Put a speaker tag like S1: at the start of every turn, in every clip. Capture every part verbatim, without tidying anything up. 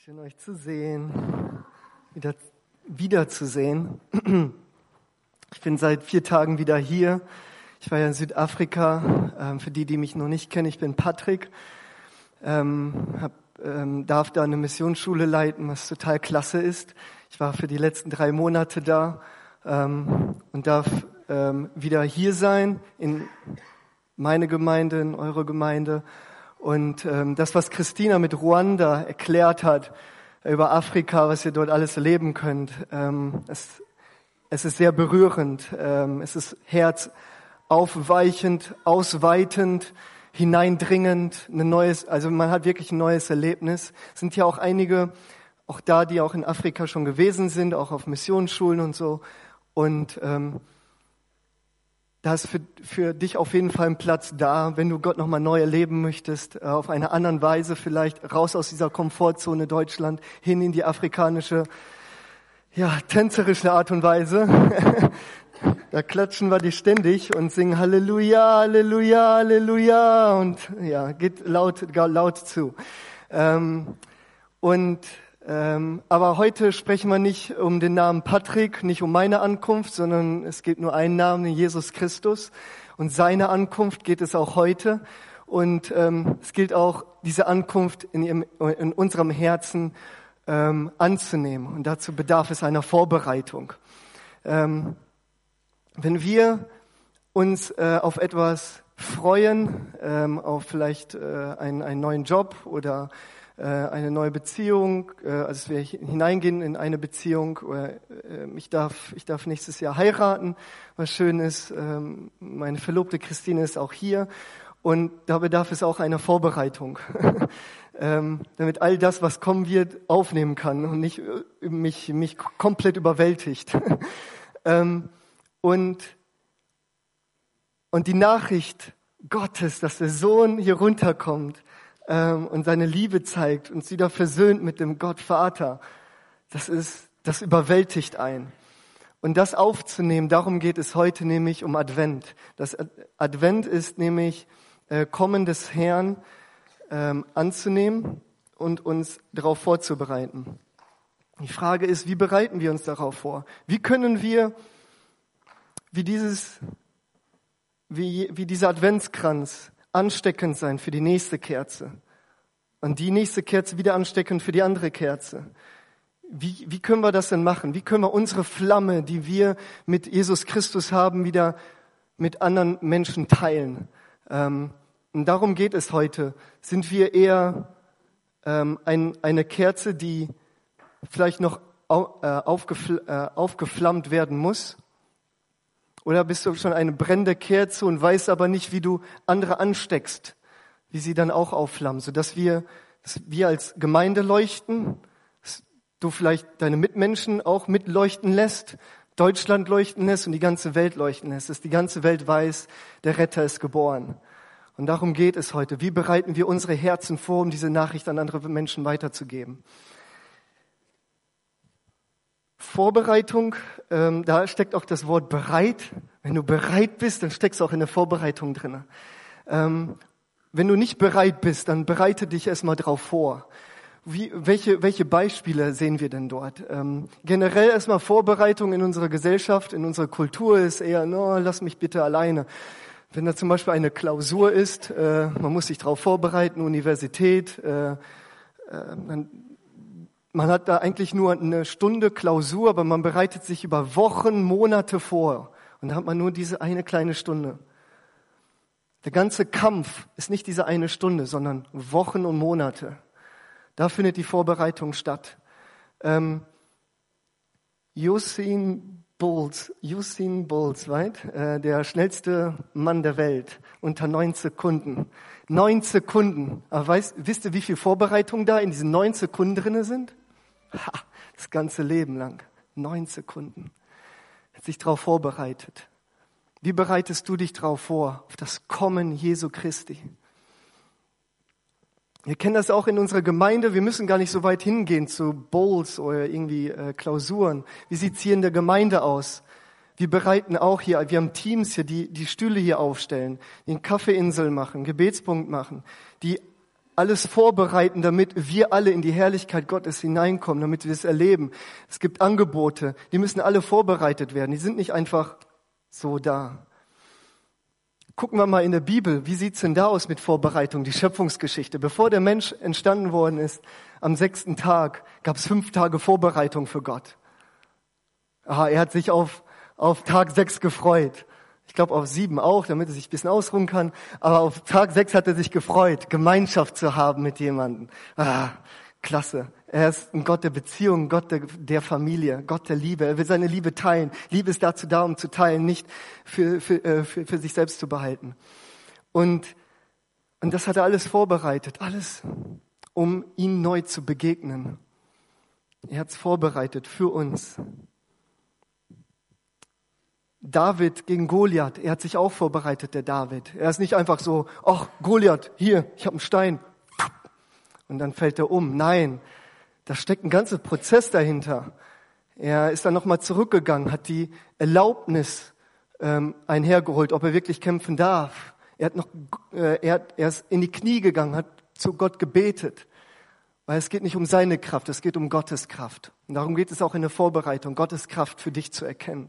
S1: Schön euch zu sehen, wieder, wieder zu sehen. Ich bin seit vier Tagen wieder hier. Ich war ja in Südafrika. Ähm, für die, die mich noch nicht kennen, ich bin Patrick. Ähm, hab, ähm, darf da eine Missionsschule leiten, was total klasse ist. Ich war für die letzten drei Monate da ähm, und darf ähm, wieder hier sein, in meine Gemeinde, in eure Gemeinde. Und ähm, das, was Christina mit Ruanda erklärt hat über Afrika, was ihr dort alles erleben könnt, ähm, es, es ist sehr berührend. Ähm, es ist herzaufweichend, ausweitend, hineindringend, ein neues, also man hat wirklich ein neues Erlebnis. Es sind ja auch einige, auch da, die auch in Afrika schon gewesen sind, auch auf Missionsschulen und so. Und ähm, da ist für, für dich auf jeden Fall ein Platz da, wenn du Gott nochmal neu erleben möchtest, auf eine andere Weise vielleicht, raus aus dieser Komfortzone Deutschland, hin in die afrikanische, ja, tänzerische Art und Weise. Da klatschen wir dich ständig und singen Halleluja, Halleluja, Halleluja und ja, geht laut, laut zu. Ähm, und Ähm, aber heute sprechen wir nicht um den Namen Patrick, nicht um meine Ankunft, sondern es geht nur einen Namen, Jesus Christus. Und seine Ankunft geht es auch heute. Und ähm, es gilt auch, diese Ankunft in, ihrem, in unserem Herzen ähm, anzunehmen. Und dazu bedarf es einer Vorbereitung. Ähm, wenn wir uns äh, auf etwas freuen, ähm, auf vielleicht äh, einen, einen neuen Job oder eine neue Beziehung, also wir hineingehen in eine Beziehung, ich darf, ich darf nächstes Jahr heiraten, was schön ist, meine Verlobte Christine ist auch hier und da bedarf es auch einer Vorbereitung, damit all das, was kommen wird, aufnehmen kann und nicht mich, mich komplett überwältigt. Und, und die Nachricht Gottes, dass der Sohn hier runterkommt, und seine Liebe zeigt, uns wieder versöhnt mit dem Gott Vater, das ist, das überwältigt einen. Und das aufzunehmen, darum geht es heute nämlich um Advent. Das Advent ist nämlich äh, Kommen des Herrn ähm, anzunehmen und uns darauf vorzubereiten. Die Frage ist, wie bereiten wir uns darauf vor? Wie können wir, wie dieses, wie, wie dieser Adventskranz ansteckend sein für die nächste Kerze und die nächste Kerze wieder ansteckend für die andere Kerze. Wie, wie können wir das denn machen? Wie können wir unsere Flamme, die wir mit Jesus Christus haben, wieder mit anderen Menschen teilen? Ähm, und darum geht es heute. Sind wir eher ähm, ein, eine Kerze, die vielleicht noch au, äh, aufgefl- äh, aufgeflammt werden muss? Oder bist du schon eine brennende Kerze und weißt aber nicht, wie du andere ansteckst, wie sie dann auch aufflammen, sodass wir, dass wir als Gemeinde leuchten, dass du vielleicht deine Mitmenschen auch mitleuchten lässt, Deutschland leuchten lässt und die ganze Welt leuchten lässt, dass die ganze Welt weiß, der Retter ist geboren. Und darum geht es heute. Wie bereiten wir unsere Herzen vor, um diese Nachricht an andere Menschen weiterzugeben? Vorbereitung, ähm, da steckt auch das Wort bereit. Wenn du bereit bist, dann steckst du auch in der Vorbereitung drin. Ähm, wenn du nicht bereit bist, dann bereite dich erstmal drauf vor. Wie, welche, welche Beispiele sehen wir denn dort? Ähm, generell erstmal Vorbereitung in unserer Gesellschaft, in unserer Kultur ist eher, no, lass mich bitte alleine. Wenn da zum Beispiel eine Klausur ist, äh, man muss sich darauf vorbereiten, Universität, äh, äh, dann man hat da eigentlich nur eine Stunde Klausur, aber man bereitet sich über Wochen, Monate vor. Und da hat man nur diese eine kleine Stunde. Der ganze Kampf ist nicht diese eine Stunde, sondern Wochen und Monate. Da findet die Vorbereitung statt. Ähm, Usain Bolt, Usain Bolt, right? äh, der schnellste Mann der Welt, unter neun Sekunden. Neun Sekunden. Aber weißt, wisst ihr, wie viel Vorbereitung da in diesen neun Sekunden drinne sind? Ha, das ganze Leben lang. Neun Sekunden. Hat sich darauf vorbereitet. Wie bereitest du dich darauf vor? Auf das Kommen Jesu Christi. Wir kennen das auch in unserer Gemeinde. Wir müssen gar nicht so weit hingehen zu Bowls oder irgendwie äh, Klausuren. Wie sieht's hier in der Gemeinde aus? Wir bereiten auch hier, wir haben Teams hier, die die Stühle hier aufstellen, die einen Kaffeeinsel machen, einen Gebetspunkt machen, die alles vorbereiten, damit wir alle in die Herrlichkeit Gottes hineinkommen, damit wir es erleben. Es gibt Angebote, die müssen alle vorbereitet werden. Die sind nicht einfach so da. Gucken wir mal in der Bibel, wie sieht's denn da aus mit Vorbereitung, die Schöpfungsgeschichte? Bevor der Mensch entstanden worden ist, am sechsten Tag, gab es fünf Tage Vorbereitung für Gott. Aha, er hat sich auf, auf Tag sechs gefreut. Ich glaube auf sieben auch, damit er sich ein bisschen ausruhen kann. Aber auf Tag sechs hat er sich gefreut, Gemeinschaft zu haben mit jemandem. Ah, klasse. Er ist ein Gott der Beziehung, Gott der, der Familie, Gott der Liebe. Er will seine Liebe teilen. Liebe ist dazu da, um zu teilen, nicht für, für, äh, für, für sich selbst zu behalten. Und, und das hat er alles vorbereitet. Alles, um ihm neu zu begegnen. Er hat es vorbereitet für uns. David gegen Goliath, er hat sich auch vorbereitet, der David. Er ist nicht einfach so, ach, Goliath, hier, ich habe einen Stein. Und dann fällt er um. Nein, da steckt ein ganzer Prozess dahinter. Er ist dann nochmal zurückgegangen, hat die Erlaubnis ähm, einhergeholt, ob er wirklich kämpfen darf. Er hat noch, äh, er, hat, er ist in die Knie gegangen, hat zu Gott gebetet. Weil es geht nicht um seine Kraft, es geht um Gottes Kraft. Und darum geht es auch in der Vorbereitung, Gottes Kraft für dich zu erkennen.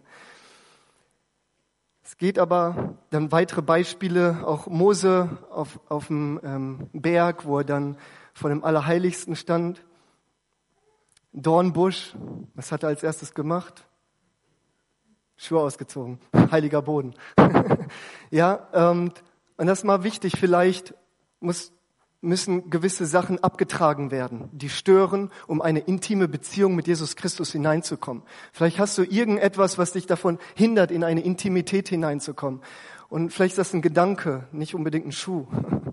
S1: Es geht aber dann weitere Beispiele, auch Mose auf, auf dem ähm, Berg, wo er dann vor dem Allerheiligsten stand. Dornbusch, was hat er als erstes gemacht? Schuhe ausgezogen, heiliger Boden. Ja, ähm, und das ist mal wichtig, vielleicht muss, müssen gewisse Sachen abgetragen werden, die stören, um eine intime Beziehung mit Jesus Christus hineinzukommen. Vielleicht hast du irgendetwas, was dich davon hindert, in eine Intimität hineinzukommen. Und vielleicht ist das ein Gedanke, nicht unbedingt ein Schuh.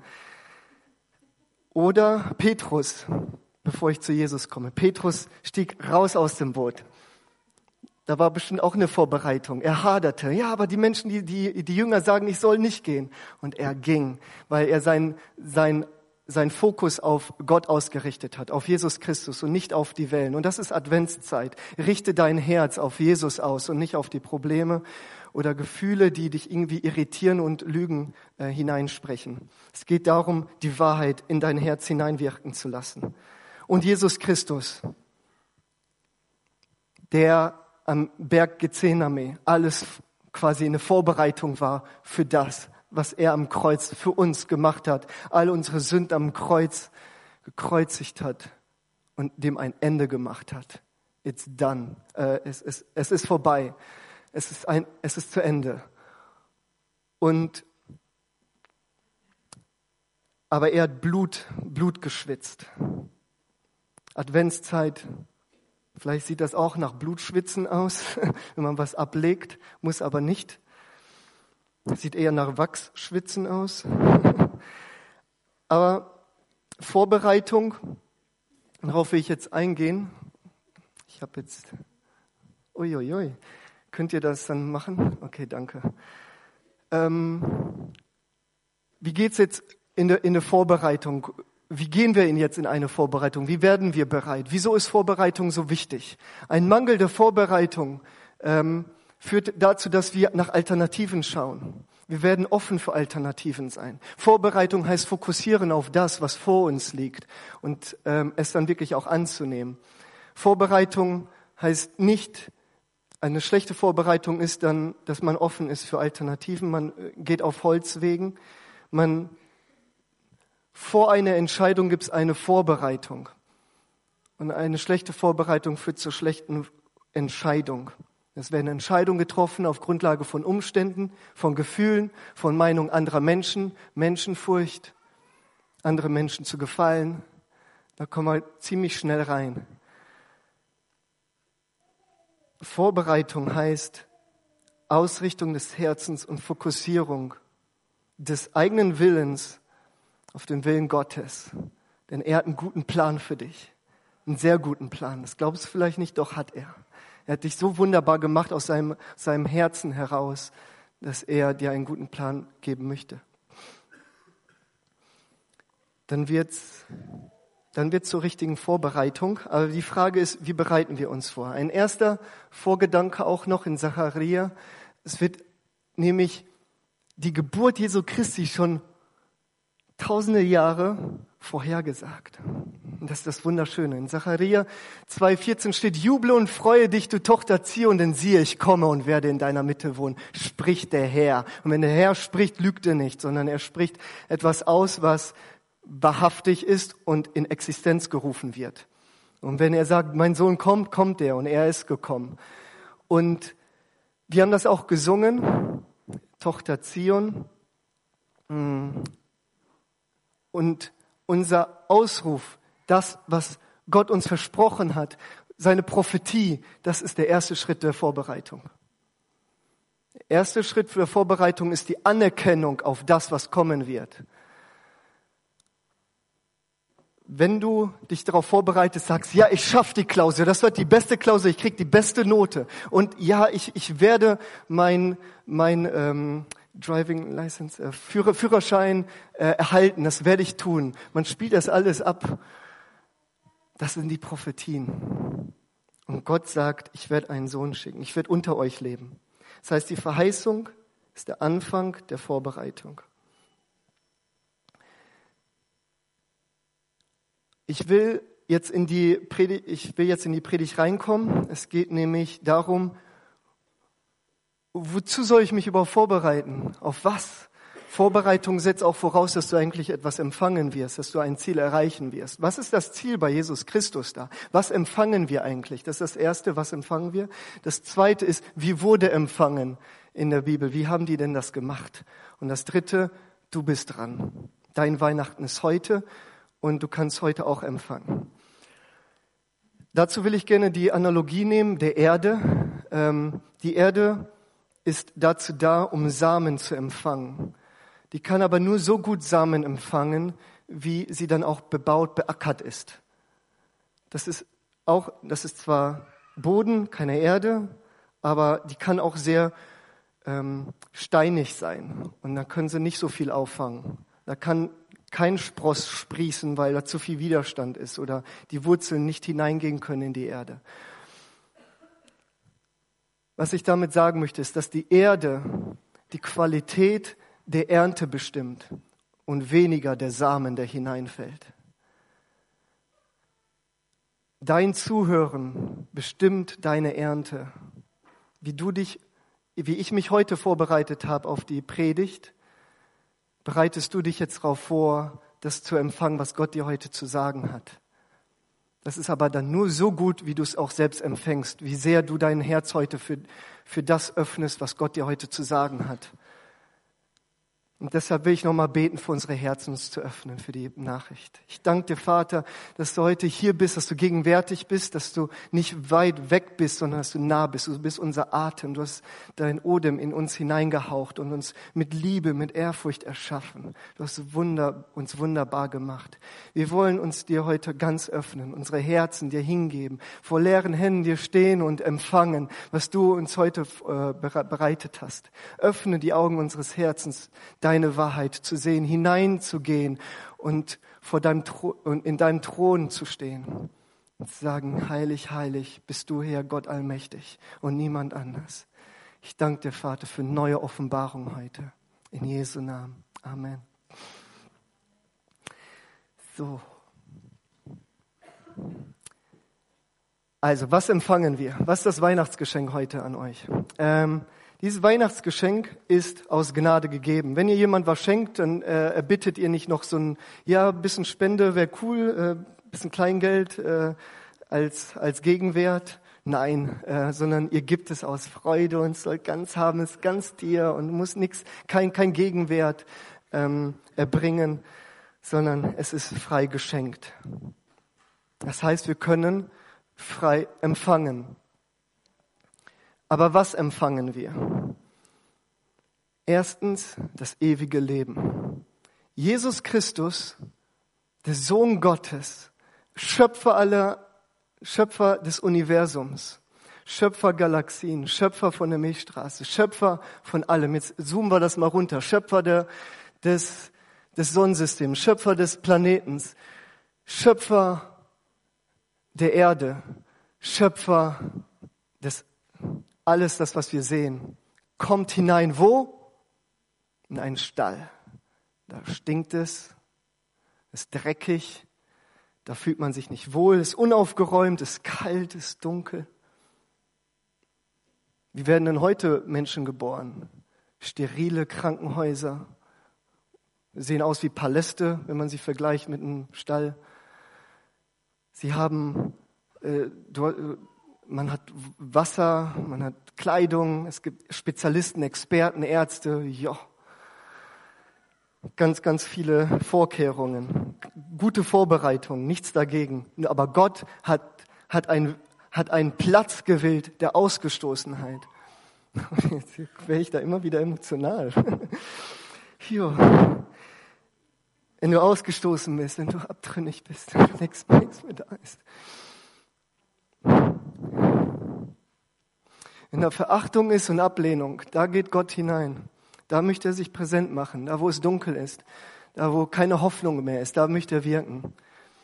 S1: Oder Petrus, bevor ich zu Jesus komme. Petrus stieg raus aus dem Boot. Da war bestimmt auch eine Vorbereitung. Er haderte. Ja, aber die Menschen, die, die, die Jünger sagen, ich soll nicht gehen. Und er ging, weil er sein, sein sein Fokus auf Gott ausgerichtet hat, auf Jesus Christus und nicht auf die Wellen. Und das ist Adventszeit. Richte dein Herz auf Jesus aus und nicht auf die Probleme oder Gefühle, die dich irgendwie irritieren und Lügen äh, hineinsprechen. Es geht darum, die Wahrheit in dein Herz hineinwirken zu lassen. Und Jesus Christus, der am Berg Gethsemane alles quasi eine Vorbereitung war für das, was er am Kreuz für uns gemacht hat, all unsere Sünden am Kreuz gekreuzigt hat und dem ein Ende gemacht hat. It's done. Äh, es, es, es ist vorbei. Es ist, ein, es ist zu Ende. Und, aber er hat Blut, Blut geschwitzt. Adventszeit, vielleicht sieht das auch nach Blutschwitzen aus, wenn man was ablegt, muss aber nicht. Sieht eher nach Wachsschwitzen aus. Aber Vorbereitung, darauf will ich jetzt eingehen. Ich habe jetzt, uiuiui, könnt ihr das dann machen? Okay, danke. Ähm, wie geht's jetzt in der, in der Vorbereitung? Wie gehen wir jetzt in eine Vorbereitung? Wie werden wir bereit? Wieso ist Vorbereitung so wichtig? Ein Mangel der Vorbereitung ähm, führt dazu, dass wir nach Alternativen schauen. Wir werden offen für Alternativen sein. Vorbereitung heißt fokussieren auf das, was vor uns liegt und ähm, es dann wirklich auch anzunehmen. Vorbereitung heißt nicht, eine schlechte Vorbereitung ist dann, dass man offen ist für Alternativen. Man geht auf Holzwegen. Man, vor einer Entscheidung gibt es eine Vorbereitung. Und eine schlechte Vorbereitung führt zur schlechten Entscheidung. Es werden Entscheidungen getroffen auf Grundlage von Umständen, von Gefühlen, von Meinung anderer Menschen, Menschenfurcht, andere Menschen zu gefallen. Da kommen wir ziemlich schnell rein. Vorbereitung heißt Ausrichtung des Herzens und Fokussierung des eigenen Willens auf den Willen Gottes. Denn er hat einen guten Plan für dich, einen sehr guten Plan. Das glaubst du vielleicht nicht, doch hat er. Er hat dich so wunderbar gemacht aus seinem, seinem Herzen heraus, dass er dir einen guten Plan geben möchte. Dann wird's, dann wird's zur richtigen Vorbereitung. Aber die Frage ist, wie bereiten wir uns vor? Ein erster Vorgedanke auch noch in Sacharja. Es wird nämlich die Geburt Jesu Christi schon tausende Jahre vorhergesagt. Und das ist das Wunderschöne. In Sacharja zwei vierzehn steht, juble und freue dich, du Tochter Zion, denn siehe, ich komme und werde in deiner Mitte wohnen, spricht der Herr. Und wenn der Herr spricht, lügt er nicht, sondern er spricht etwas aus, was wahrhaftig ist und in Existenz gerufen wird. Und wenn er sagt, mein Sohn kommt, kommt er, und er ist gekommen. Und wir haben das auch gesungen, Tochter Zion. Und unser Ausruf, das, was Gott uns versprochen hat, seine Prophetie, das ist der erste Schritt der Vorbereitung. Der erste Schritt für die Vorbereitung ist die Anerkennung auf das, was kommen wird. Wenn du dich darauf vorbereitest, sagst, ja, ich schaffe die Klausur, das wird die beste Klausur, ich krieg die beste Note. Und ja, ich, ich werde mein, mein ähm, Driving License, äh, Führer, Führerschein äh, erhalten, das werde ich tun. Man spielt das alles ab. Das sind die Prophetien. Und Gott sagt, ich werde einen Sohn schicken, ich werde unter euch leben. Das heißt, die Verheißung ist der Anfang der Vorbereitung. Ich will jetzt in die Predigt, ich will jetzt in die Predigt reinkommen. Es geht nämlich darum, wozu soll ich mich überhaupt vorbereiten? Auf was? Vorbereitung setzt auch voraus, dass du eigentlich etwas empfangen wirst, dass du ein Ziel erreichen wirst. Was ist das Ziel bei Jesus Christus da? Was empfangen wir eigentlich? Das ist das Erste, was empfangen wir? Das Zweite ist, wie wurde empfangen in der Bibel? Wie haben die denn das gemacht? Und das Dritte, du bist dran. Dein Weihnachten ist heute und du kannst heute auch empfangen. Dazu will ich gerne die Analogie nehmen der Erde. Ähm, die Erde ist dazu da, um Samen zu empfangen. Die kann aber nur so gut Samen empfangen, wie sie dann auch bebaut, beackert ist. Das ist auch, das ist zwar Boden, keine Erde, aber die kann auch sehr ähm, steinig sein. Und da können sie nicht so viel auffangen. Da kann kein Spross sprießen, weil da zu viel Widerstand ist oder die Wurzeln nicht hineingehen können in die Erde. Was ich damit sagen möchte, ist, dass die Erde die Qualität der Ernte bestimmt und weniger der Samen, der hineinfällt. Dein Zuhören bestimmt deine Ernte. Wie du dich, wie ich mich heute vorbereitet habe auf die Predigt, bereitest du dich jetzt darauf vor, das zu empfangen, was Gott dir heute zu sagen hat. Das ist aber dann nur so gut, wie du es auch selbst empfängst, wie sehr du dein Herz heute für, für das öffnest, was Gott dir heute zu sagen hat. Und deshalb will ich nochmal beten, für unsere Herzen uns zu öffnen, für die Nachricht. Ich danke dir, Vater, dass du heute hier bist, dass du gegenwärtig bist, dass du nicht weit weg bist, sondern dass du nah bist. Du bist unser Atem, du hast dein Odem in uns hineingehaucht und uns mit Liebe, mit Ehrfurcht erschaffen. Du hast Wunder, uns wunderbar gemacht. Wir wollen uns dir heute ganz öffnen, unsere Herzen dir hingeben, vor leeren Händen dir stehen und empfangen, was du uns heute äh, bereitet hast. Öffne die Augen unseres Herzens, deine Wahrheit zu sehen, hineinzugehen und vor deinem Thron, und in deinem Thron zu stehen und zu sagen, heilig, heilig bist du, Herr Gott allmächtig und niemand anders. Ich danke dir, Vater, für neue Offenbarung heute. In Jesu Namen. Amen. So. Also, was empfangen wir? Was ist das Weihnachtsgeschenk heute an euch? Ähm, Dieses Weihnachtsgeschenk ist aus Gnade gegeben. Wenn ihr jemand was schenkt, dann äh, erbittet ihr nicht noch so ein, ja, bisschen Spende wäre cool, äh, bisschen Kleingeld äh, als als Gegenwert. Nein, äh, sondern ihr gebt es aus Freude und soll ganz haben, es ganz dir und muss nichts, kein kein Gegenwert ähm, erbringen, sondern es ist frei geschenkt. Das heißt, wir können frei empfangen. Aber was empfangen wir? Erstens das ewige Leben. Jesus Christus, der Sohn Gottes, Schöpfer aller, Schöpfer des Universums, Schöpfer Galaxien, Schöpfer von der Milchstraße, Schöpfer von allem. Jetzt zoomen wir das mal runter. Schöpfer der, des, des Sonnensystems, Schöpfer des Planetens, Schöpfer der Erde, Schöpfer des Alles das, was wir sehen, kommt hinein. Wo? In einen Stall. Da stinkt es. ist dreckig, da fühlt man sich nicht wohl, ist unaufgeräumt, ist kalt, ist dunkel. Wie werden denn heute Menschen geboren? Sterile Krankenhäuser, sehen aus wie Paläste, wenn man sie vergleicht mit einem Stall. Sie haben, äh, dort, man hat Wasser, man hat Kleidung, es gibt Spezialisten, Experten, Ärzte, ja. Ganz, ganz viele Vorkehrungen, gute Vorbereitungen, nichts dagegen. Aber Gott hat, hat, ein, hat einen Platz gewählt der Ausgestoßenheit. Jetzt wäre ich da immer wieder emotional. Ja. Wenn du ausgestoßen bist, wenn du abtrünnig bist, wenn nichts mehr da ist. Wenn da Verachtung ist und Ablehnung, da geht Gott hinein. Da möchte er sich präsent machen, da wo es dunkel ist, da wo keine Hoffnung mehr ist, da möchte er wirken.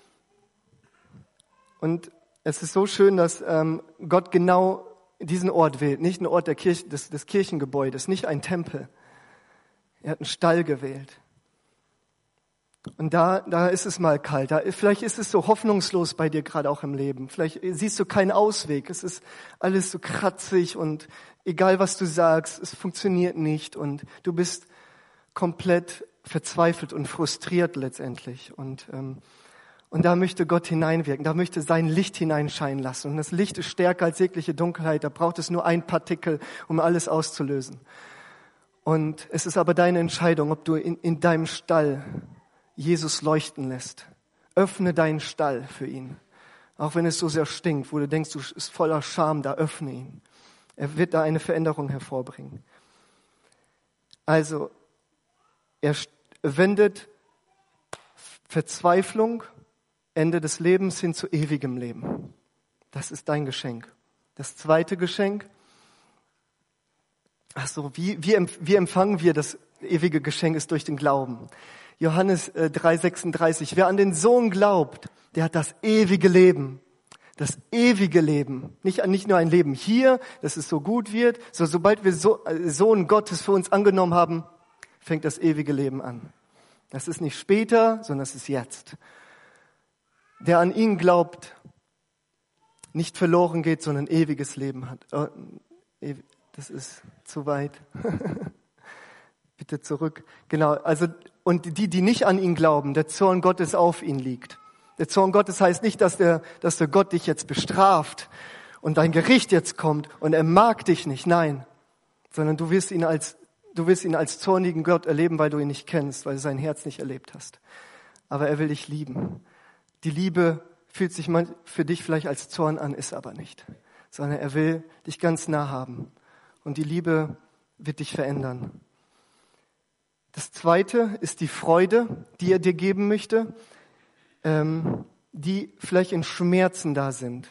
S1: Und es ist so schön, dass ähm, Gott genau diesen Ort wählt, nicht einen Ort der Kirche, des, des Kirchengebäudes, nicht ein Tempel. Er hat einen Stall gewählt. Und da, da ist es mal kalt. Da, vielleicht ist es so hoffnungslos bei dir gerade auch im Leben. Vielleicht siehst du keinen Ausweg. Es ist alles so kratzig und egal was du sagst, es funktioniert nicht und du bist komplett verzweifelt und frustriert letztendlich. Und, ähm, und da möchte Gott hineinwirken. Da möchte sein Licht hineinscheinen lassen. Und das Licht ist stärker als jegliche Dunkelheit. Da braucht es nur ein Partikel, um alles auszulösen. Und es ist aber deine Entscheidung, ob du in, in deinem Stall Jesus leuchten lässt. Öffne deinen Stall für ihn. Auch wenn es so sehr stinkt, wo du denkst, du bist voller Scham, da öffne ihn. Er wird da eine Veränderung hervorbringen. Also, er wendet Verzweiflung, Ende des Lebens hin zu ewigem Leben. Das ist dein Geschenk. Das zweite Geschenk. Ach so, wie, wie, wie empfangen wir das ewige Geschenk? Ist durch den Glauben. Johannes äh, drei sechsunddreißig. Wer an den Sohn glaubt, der hat das ewige Leben. Das ewige Leben. Nicht, nicht nur ein Leben hier, dass es so gut wird, sondern sobald wir so, äh, Sohn Gottes für uns angenommen haben, fängt das ewige Leben an. Das ist nicht später, sondern das ist jetzt. Der an ihn glaubt, nicht verloren geht, sondern ewiges Leben hat. Oh, das ist zu weit. Bitte zurück. Genau, also, und die, die nicht an ihn glauben, der Zorn Gottes auf ihn liegt. Der Zorn Gottes heißt nicht, dass der, dass der Gott dich jetzt bestraft und dein Gericht jetzt kommt und er mag dich nicht. Nein, sondern du wirst ihn als, du wirst ihn als zornigen Gott erleben, weil du ihn nicht kennst, weil du sein Herz nicht erlebt hast. Aber er will dich lieben. Die Liebe fühlt sich für dich vielleicht als Zorn an, ist aber nicht. Sondern er will dich ganz nah haben. Und die Liebe wird dich verändern. Das zweite ist die Freude, die er dir geben möchte, ähm, die vielleicht in Schmerzen da sind.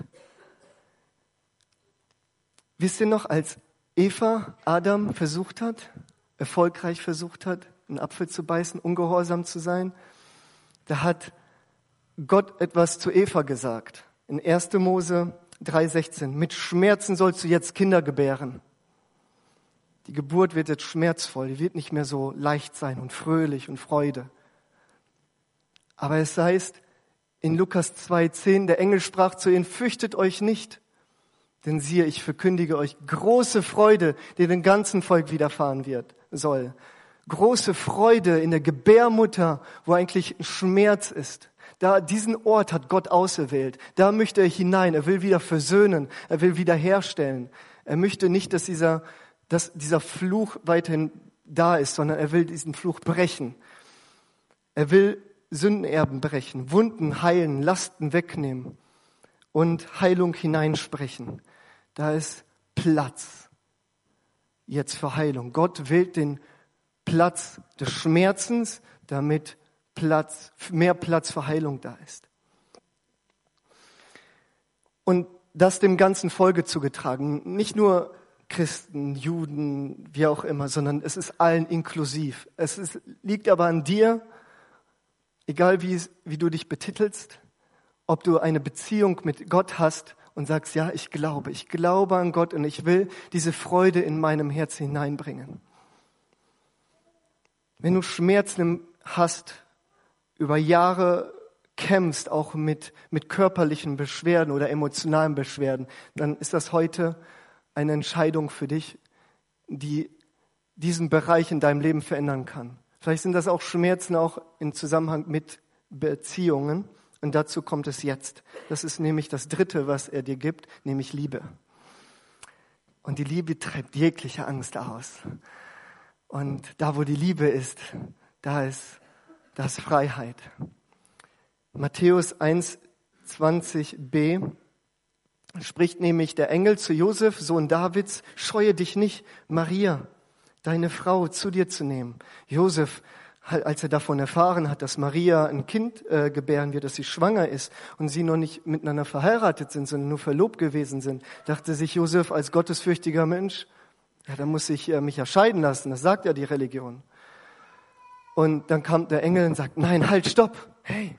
S1: Wisst ihr noch, als Eva Adam versucht hat, erfolgreich versucht hat, einen Apfel zu beißen, ungehorsam zu sein, da hat Gott etwas zu Eva gesagt. In erster Mose drei sechzehn. Mit Schmerzen sollst du jetzt Kinder gebären. Die Geburt wird jetzt schmerzvoll, die wird nicht mehr so leicht sein und fröhlich und Freude. Aber es heißt in Lukas zwei zehn, der Engel sprach zu ihnen, fürchtet euch nicht, denn siehe, ich verkündige euch große Freude, die dem ganzen Volk widerfahren wird, soll. Große Freude in der Gebärmutter, wo eigentlich Schmerz ist. Da, diesen Ort hat Gott auserwählt. Da möchte er hinein. Er will wieder versöhnen. Er will wieder herstellen. Er möchte nicht, dass dieser dass dieser Fluch weiterhin da ist, sondern er will diesen Fluch brechen. Er will Sündenerben brechen, Wunden heilen, Lasten wegnehmen und Heilung hineinsprechen. Da ist Platz jetzt für Heilung. Gott wählt den Platz des Schmerzens, damit Platz, mehr Platz für Heilung da ist. Und das dem ganzen Folge zugetragen, nicht nur Christen, Juden, wie auch immer, sondern es ist allen inklusiv. Es ist, liegt aber an dir, egal wie, wie du dich betitelst, ob du eine Beziehung mit Gott hast und sagst, ja, ich glaube, ich glaube an Gott und ich will diese Freude in meinem Herzen hineinbringen. Wenn du Schmerzen hast, über Jahre kämpfst, auch mit, mit körperlichen Beschwerden oder emotionalen Beschwerden, dann ist das heute eine Entscheidung für dich, die diesen Bereich in deinem Leben verändern kann. Vielleicht sind das auch Schmerzen auch im Zusammenhang mit Beziehungen. Und dazu kommt es jetzt. Das ist nämlich das Dritte, was er dir gibt, nämlich Liebe. Und die Liebe treibt jegliche Angst aus. Und da, wo die Liebe ist, da ist, da ist Freiheit. Matthäus eins zwanzig b spricht nämlich der Engel zu Josef, Sohn Davids: Scheue dich nicht, Maria, deine Frau, zu dir zu nehmen. Josef, als er davon erfahren hat, dass Maria ein Kind äh, gebären wird, dass sie schwanger ist und sie noch nicht miteinander verheiratet sind, sondern nur verlobt gewesen sind, dachte sich Josef als gottesfürchtiger Mensch, ja, da muss ich äh, mich ja scheiden lassen, das sagt ja die Religion. Und dann kam der Engel und sagt, nein, halt, stopp, hey,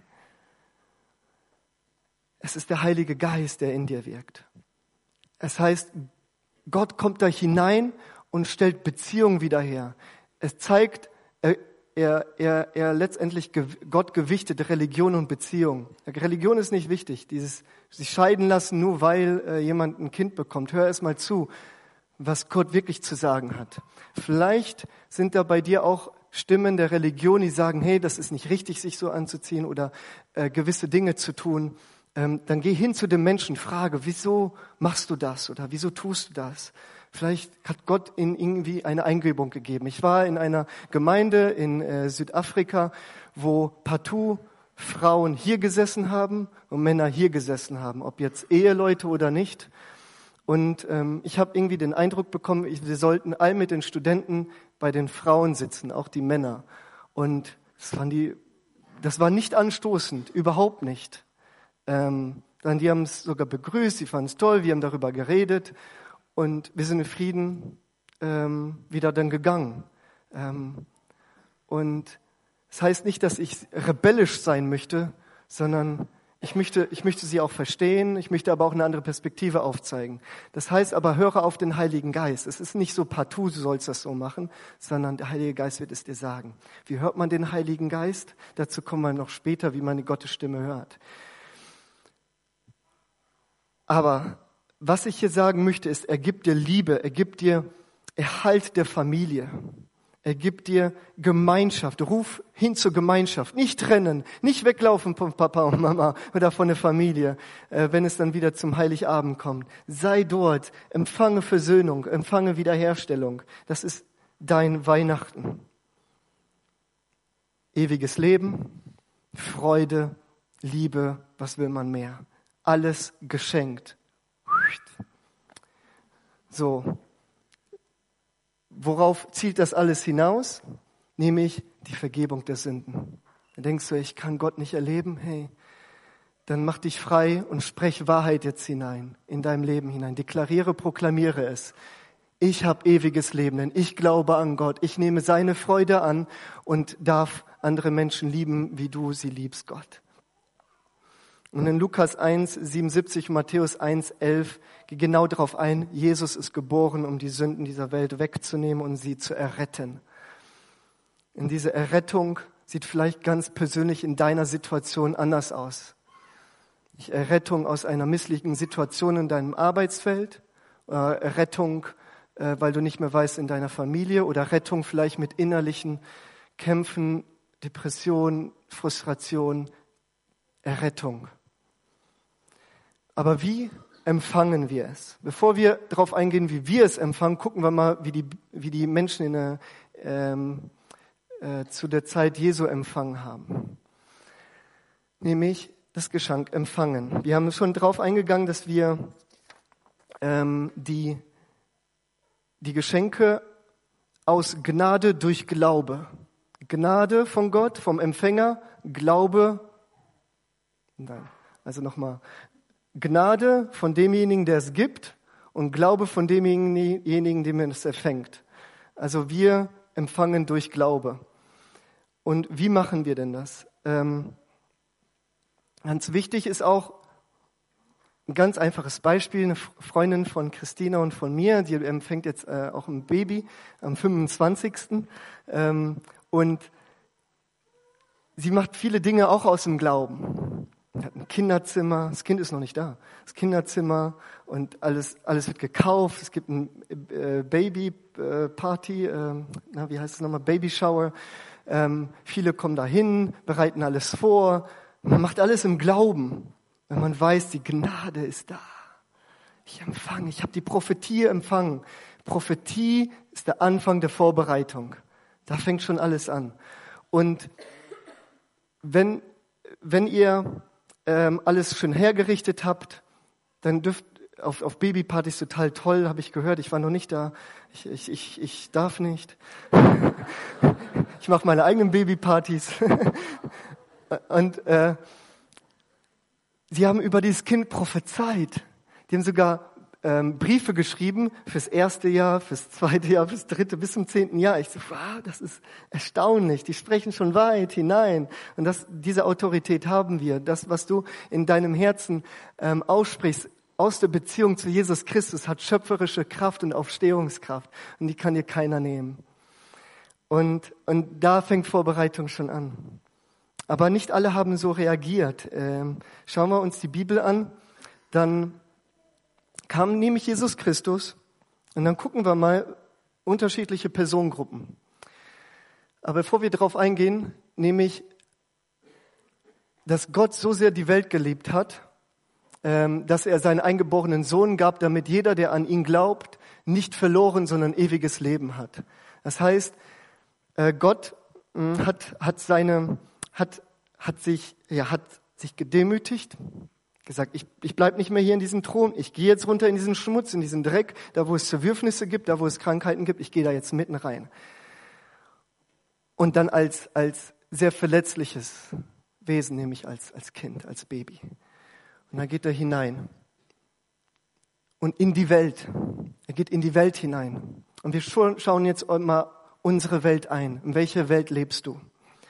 S1: es ist der Heilige Geist, der in dir wirkt. Es heißt, Gott kommt da hinein und stellt Beziehung wieder her. Es zeigt, er, er, er, er letztendlich Gott gewichtet Religion und Beziehung. Religion ist nicht wichtig, dieses sich scheiden lassen, nur weil äh, jemand ein Kind bekommt. Hör erst mal zu, was Gott wirklich zu sagen hat. Vielleicht sind da bei dir auch Stimmen der Religion, die sagen, hey, das ist nicht richtig, sich so anzuziehen oder äh, gewisse Dinge zu tun. Ähm, dann geh hin zu dem Menschen, frage, wieso machst du das oder wieso tust du das? Vielleicht hat Gott ihnen irgendwie eine Eingebung gegeben. Ich war in einer Gemeinde in äh, Südafrika, wo partout Frauen hier gesessen haben und Männer hier gesessen haben, ob jetzt Eheleute oder nicht. Und ähm, ich habe irgendwie den Eindruck bekommen, ich, wir sollten all mit den Studenten bei den Frauen sitzen, auch die Männer. Und das, waren die, das war nicht anstoßend, überhaupt nicht. Ähm, dann die haben es sogar begrüßt, sie fanden es toll, wir haben darüber geredet. Und wir sind in Frieden ähm, wieder dann gegangen. Ähm, und das heißt nicht, dass ich rebellisch sein möchte, sondern ich möchte, ich möchte sie auch verstehen, ich möchte aber auch eine andere Perspektive aufzeigen. Das heißt aber, höre auf den Heiligen Geist. Es ist nicht so partout, du sollst das so machen, sondern der Heilige Geist wird es dir sagen. Wie hört man den Heiligen Geist? Dazu kommen wir noch später, wie man die Gottes Stimme hört. Aber was ich hier sagen möchte, ist, er gibt dir Liebe, er gibt dir Erhalt der Familie, er gibt dir Gemeinschaft, ruf hin zur Gemeinschaft, nicht trennen, nicht weglaufen von Papa und Mama oder von der Familie, äh, wenn es dann wieder zum Heiligabend kommt. Sei dort, empfange Versöhnung, empfange Wiederherstellung. Das ist dein Weihnachten. Ewiges Leben, Freude, Liebe, was will man mehr? Alles geschenkt. So, worauf zielt das alles hinaus? Nämlich die Vergebung der Sünden. Dann denkst du, ich kann Gott nicht erleben? Hey, dann mach dich frei und sprech Wahrheit jetzt hinein, in deinem Leben hinein. Deklariere, proklamiere es. Ich habe ewiges Leben, denn ich glaube an Gott. Ich nehme seine Freude an und darf andere Menschen lieben, wie du sie liebst, Gott. Und in Lukas eins siebenundsiebzig und Matthäus eins elf geht genau darauf ein, Jesus ist geboren, um die Sünden dieser Welt wegzunehmen und sie zu erretten. Und diese Errettung sieht vielleicht ganz persönlich in deiner Situation anders aus. Nicht Errettung aus einer misslichen Situation in deinem Arbeitsfeld, oder Errettung, weil du nicht mehr weißt in deiner Familie, oder Rettung vielleicht mit innerlichen Kämpfen, Depression, Frustration, Errettung. Aber wie empfangen wir es? Bevor wir darauf eingehen, wie wir es empfangen, gucken wir mal, wie die, wie die Menschen in der, ähm, äh, zu der Zeit Jesu empfangen haben. Nämlich das Geschenk empfangen. Wir haben schon darauf eingegangen, dass wir ähm, die, die Geschenke aus Gnade durch Glaube, Gnade von Gott, vom Empfänger, Glaube, nein, also nochmal, Gnade von demjenigen, der es gibt, und Glaube von demjenigen, dem es erfängt. Also wir empfangen durch Glaube. Und wie machen wir denn das? Ähm, ganz wichtig ist auch ein ganz einfaches Beispiel. Eine Freundin von Christina und von mir, die empfängt jetzt äh, auch ein Baby am fünfundzwanzigsten. Ähm, und sie macht viele Dinge auch aus dem Glauben. Sie hat ein Kinderzimmer, das Kind ist noch nicht da. Das Kinderzimmer und alles, alles wird gekauft. Es gibt ein äh, Baby-Party, äh, na, wie heißt es nochmal, Babyshower. Ähm, viele kommen dahin, bereiten alles vor. Man macht alles im Glauben, wenn man weiß, die Gnade ist da. Ich empfange, ich habe die Prophetie empfangen. Prophetie ist der Anfang der Vorbereitung. Da fängt schon alles an. Und wenn, wenn ihr ähm, alles schön hergerichtet habt, dann dürft auf, auf Babypartys total toll, habe ich gehört. Ich war noch nicht da. Ich, ich, ich, ich darf nicht. Ich mache meine eigenen Babypartys. Und äh, sie haben über dieses Kind prophezeit. Die haben sogar ähm, Briefe geschrieben fürs erste Jahr, fürs zweite Jahr, fürs dritte, bis zum zehnten Jahr. Ich so, wow, das ist erstaunlich. Die sprechen schon weit hinein. Und das, diese Autorität haben wir. Das, was du in deinem Herzen ähm, aussprichst, aus der Beziehung zu Jesus Christus, hat schöpferische Kraft und Aufstehungskraft. Und die kann dir keiner nehmen. Und, und da fängt Vorbereitung schon an. Aber nicht alle haben so reagiert. Ähm, schauen wir uns die Bibel an, dann kam nämlich Jesus Christus und dann gucken wir mal unterschiedliche Personengruppen. Aber bevor wir darauf eingehen, nämlich, dass Gott so sehr die Welt geliebt hat, ähm, dass er seinen eingeborenen Sohn gab, damit jeder, der an ihn glaubt, nicht verloren, sondern ewiges Leben hat. Das heißt, äh, Gott mh, hat, hat seine hat, hat sich, ja, hat sich gedemütigt, gesagt, ich, ich bleib nicht mehr hier in diesem Thron, ich gehe jetzt runter in diesen Schmutz, in diesen Dreck, da wo es Zerwürfnisse gibt, da wo es Krankheiten gibt, ich gehe da jetzt mitten rein. Und dann als, als sehr verletzliches Wesen, nämlich als, als Kind, als Baby. Und dann geht er hinein. Und in die Welt. Er geht in die Welt hinein. Und wir schauen jetzt mal unsere Welt ein. In welcher Welt lebst du?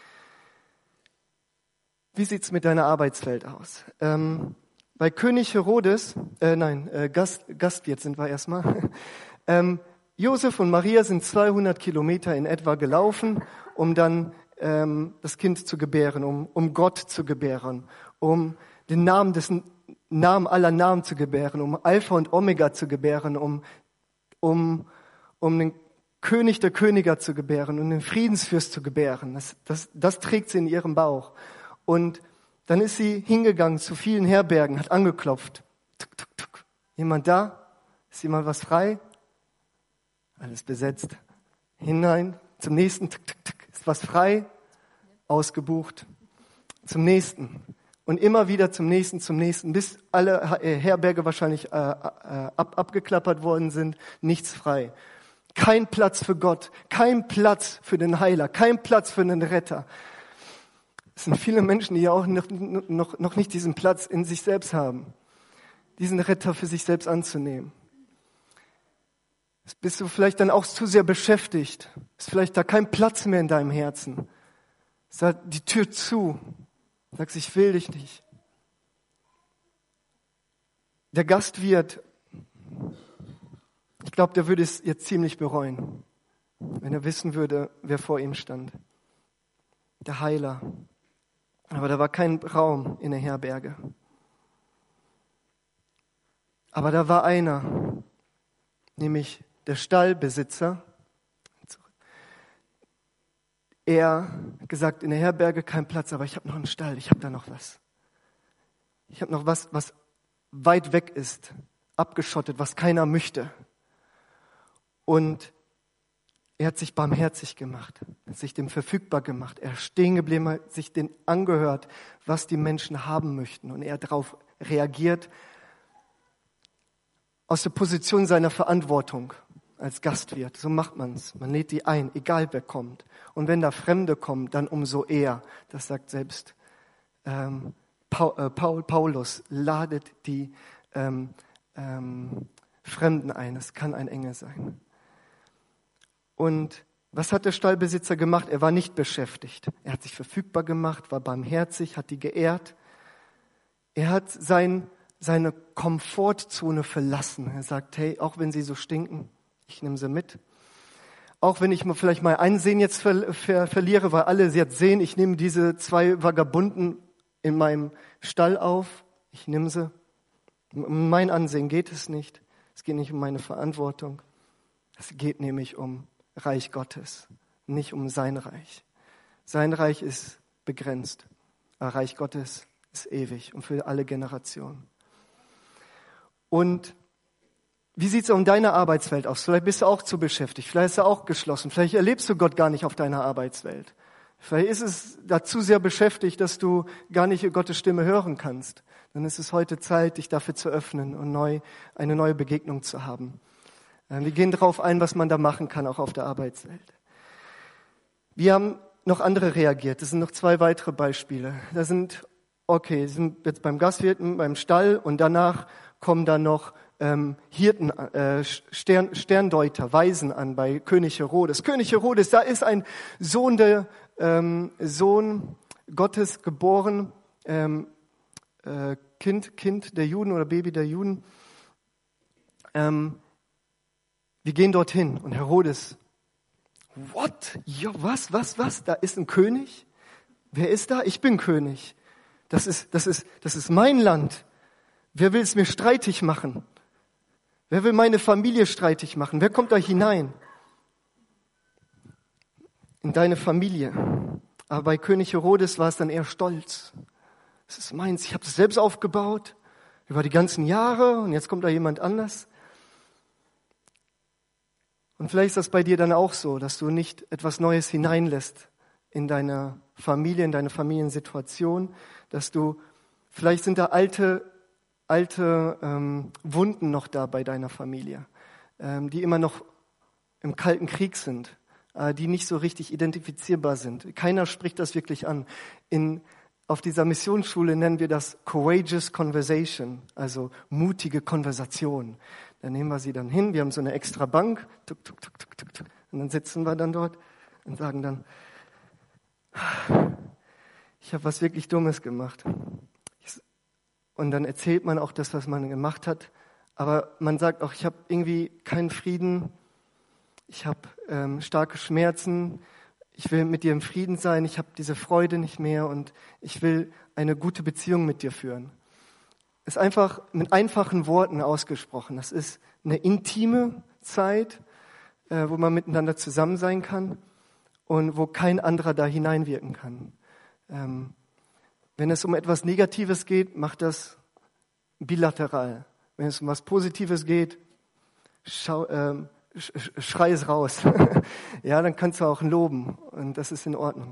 S1: Wie sieht's mit deiner Arbeitswelt aus? Ähm, bei König Herodes, äh, nein, äh, Gast, Gastwirt sind wir erstmal. ähm, Josef und Maria sind zweihundert Kilometer in etwa gelaufen, um dann ähm, das Kind zu gebären, um, um Gott zu gebären, um den Namen des Namen aller Namen zu gebären, um Alpha und Omega zu gebären, um um um den König der Könige zu gebären und den Friedensfürst zu gebären. Das, das, das trägt sie in ihrem Bauch. Und dann ist sie hingegangen zu vielen Herbergen, hat angeklopft. Tuk, tuk, tuk. Jemand da? Ist jemand was frei? Alles besetzt. Hinein, zum nächsten. Tuk, tuk, tuk. Ist was frei? Ausgebucht. Zum nächsten. Und immer wieder zum nächsten, zum nächsten, bis alle Herberge wahrscheinlich äh, äh, ab, abgeklappert worden sind. Nichts frei. Kein Platz für Gott, kein Platz für den Heiler, kein Platz für den Retter. Es sind viele Menschen, die ja auch noch, noch, noch nicht diesen Platz in sich selbst haben, diesen Retter für sich selbst anzunehmen. Bist du vielleicht dann auch zu sehr beschäftigt? Ist vielleicht da kein Platz mehr in deinem Herzen? Ist da die Tür zu? Sagst, ich will dich nicht. Der Gastwirt, ich glaube, der würde es jetzt ziemlich bereuen, wenn er wissen würde, wer vor ihm stand. Der Heiler. Aber da war kein Raum in der Herberge. Aber da war einer, nämlich der Stallbesitzer. Er hat gesagt, in der Herberge kein Platz, aber ich habe noch einen Stall, ich habe da noch was. Ich habe noch was, was weit weg ist, abgeschottet, was keiner möchte. Und er hat sich barmherzig gemacht, hat sich dem verfügbar gemacht. Er ist stehen geblieben, hat sich den angehört, was die Menschen haben möchten. Und er hat darauf reagiert aus der Position seiner Verantwortung als Gastwirt. So macht man's. Man lädt die ein, egal wer kommt. Und wenn da Fremde kommen, dann umso eher. Das sagt selbst ähm, Paul, äh, Paul, Paulus. Ladet die ähm, ähm, Fremden ein. Es kann ein Engel sein. Und was hat der Stallbesitzer gemacht? Er war nicht beschäftigt. Er hat sich verfügbar gemacht, war barmherzig, hat die geehrt. Er hat sein, seine Komfortzone verlassen. Er sagt, hey, auch wenn sie so stinken, ich nehme sie mit. Auch wenn ich mal vielleicht mein Ansehen jetzt ver, ver, verliere, weil alle jetzt sehen, ich nehme diese zwei Vagabunden in meinem Stall auf. Ich nehme sie. Um mein Ansehen geht es nicht. Es geht nicht um meine Verantwortung. Es geht nämlich um Reich Gottes, nicht um sein Reich. Sein Reich ist begrenzt, aber Reich Gottes ist ewig und für alle Generationen. Und wie sieht es um deine Arbeitswelt aus? Vielleicht bist du auch zu beschäftigt, vielleicht ist er auch geschlossen, vielleicht erlebst du Gott gar nicht auf deiner Arbeitswelt. Vielleicht ist es dazu sehr beschäftigt, dass du gar nicht Gottes Stimme hören kannst. Dann ist es heute Zeit, dich dafür zu öffnen und neu, eine neue Begegnung zu haben. Wir gehen darauf ein, was man da machen kann, auch auf der Arbeitswelt. Wir haben noch andere reagiert. Das sind noch zwei weitere Beispiele. Da sind, okay, sind jetzt beim Gastwirten, beim Stall und danach kommen dann noch ähm, Hirten, äh, Stern, Sterndeuter, Weisen an bei König Herodes. König Herodes, da ist ein Sohn der ähm, Sohn Gottes geboren, ähm, äh, Kind, Kind der Juden oder Baby der Juden. Ähm, wir gehen dorthin und Herodes, what? Ja, was, was, was? Da ist ein König? Wer ist da? Ich bin König. Das ist, das ist, das ist mein Land. Wer will es mir streitig machen? Wer will meine Familie streitig machen? Wer kommt da hinein? In deine Familie. Aber bei König Herodes war es dann eher Stolz. Es ist meins, ich habe es selbst aufgebaut, über die ganzen Jahre und jetzt kommt da jemand anders. Und vielleicht ist das bei dir dann auch so, dass du nicht etwas Neues hineinlässt in deine Familie, in deine Familiensituation, dass du, vielleicht sind da alte, alte ähm, Wunden noch da bei deiner Familie, ähm, die immer noch im Kalten Krieg sind, äh, die nicht so richtig identifizierbar sind. Keiner spricht das wirklich an. In, auf dieser Missionsschule nennen wir das Courageous Conversation, also mutige Konversation. Dann nehmen wir sie dann hin, wir haben so eine extra Bank, tuk, tuk, tuk, tuk, tuk, tuk, und dann sitzen wir dann dort und sagen dann, ich habe was wirklich Dummes gemacht. Und dann erzählt man auch das, was man gemacht hat, aber man sagt auch, ich habe irgendwie keinen Frieden, ich habe ähm, starke Schmerzen, ich will mit dir im Frieden sein, ich habe diese Freude nicht mehr und ich will eine gute Beziehung mit dir führen. Ist einfach mit einfachen Worten ausgesprochen. Das ist eine intime Zeit, äh, wo man miteinander zusammen sein kann und wo kein anderer da hineinwirken kann. Ähm, wenn es um etwas Negatives geht, macht das bilateral. Wenn es um was Positives geht, schau, ähm, sch, schrei es raus. Ja, dann kannst du auch loben und das ist in Ordnung.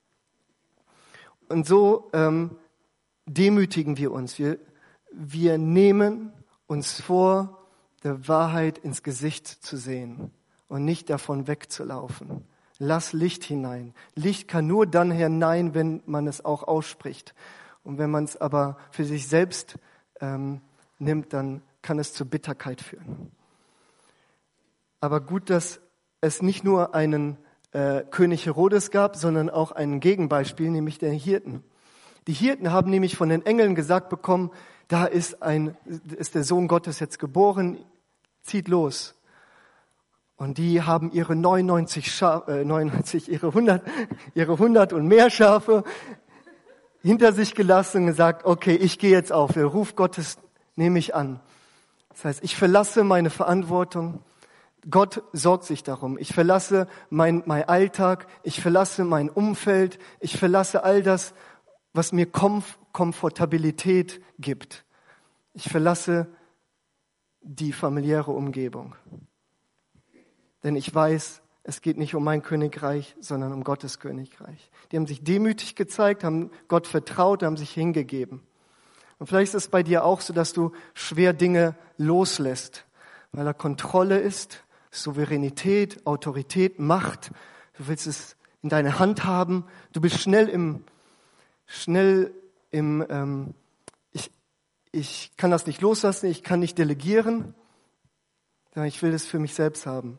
S1: Und so ähm, demütigen wir uns. Wir Wir nehmen uns vor, der Wahrheit ins Gesicht zu sehen und nicht davon wegzulaufen. Lass Licht hinein. Licht kann nur dann hinein, wenn man es auch ausspricht. Und wenn man es aber für sich selbst ähm, nimmt, dann kann es zu Bitterkeit führen. Aber gut, dass es nicht nur einen äh, König Herodes gab, sondern auch ein Gegenbeispiel, nämlich der Hirten. Die Hirten haben nämlich von den Engeln gesagt bekommen, da ist ein, ist der Sohn Gottes jetzt geboren, zieht los. Und die haben ihre neunundneunzig, Schaf, äh, neunundneunzig ihre hundert, ihre hundert und mehr Schafe hinter sich gelassen und gesagt, okay, ich gehe jetzt auf, der Ruf Gottes nehme ich an. Das heißt, ich verlasse meine Verantwortung, Gott sorgt sich darum. Ich verlasse mein, mein Alltag, ich verlasse mein Umfeld, ich verlasse all das, was mir Komf- Komfortabilität gibt. Ich verlasse die familiäre Umgebung. Denn ich weiß, es geht nicht um mein Königreich, sondern um Gottes Königreich. Die haben sich demütig gezeigt, haben Gott vertraut, haben sich hingegeben. Und vielleicht ist es bei dir auch so, dass du schwer Dinge loslässt, weil da Kontrolle ist, Souveränität, Autorität, Macht. Du willst es in deine Hand haben. Du bist schnell im, schnell im, ähm, ich, ich kann das nicht loslassen, ich kann nicht delegieren. Ja, ich will das für mich selbst haben.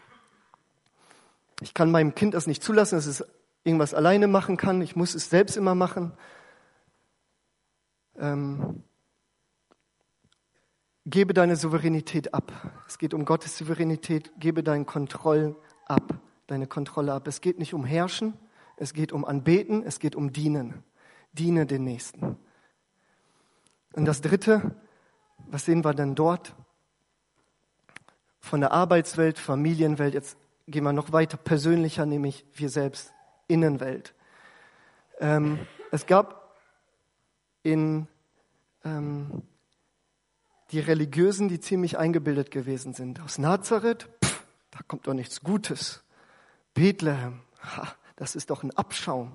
S1: Ich kann meinem Kind das nicht zulassen, dass es irgendwas alleine machen kann. Ich muss es selbst immer machen. Ähm, gebe deine Souveränität ab. Es geht um Gottes Souveränität. Gebe deinen Kontrollarm ab, deine Kontrolle ab. Es geht nicht um Herrschen, es geht um Anbeten, es geht um Dienen. Diene den Nächsten. Und das Dritte, was sehen wir denn dort? Von der Arbeitswelt, Familienwelt, jetzt gehen wir noch weiter persönlicher, nämlich wir selbst, Innenwelt. Ähm, es gab in ähm, die Religiösen, die ziemlich eingebildet gewesen sind. Aus Nazareth, pff, da kommt doch nichts Gutes. Bethlehem, ha, das ist doch ein Abschaum.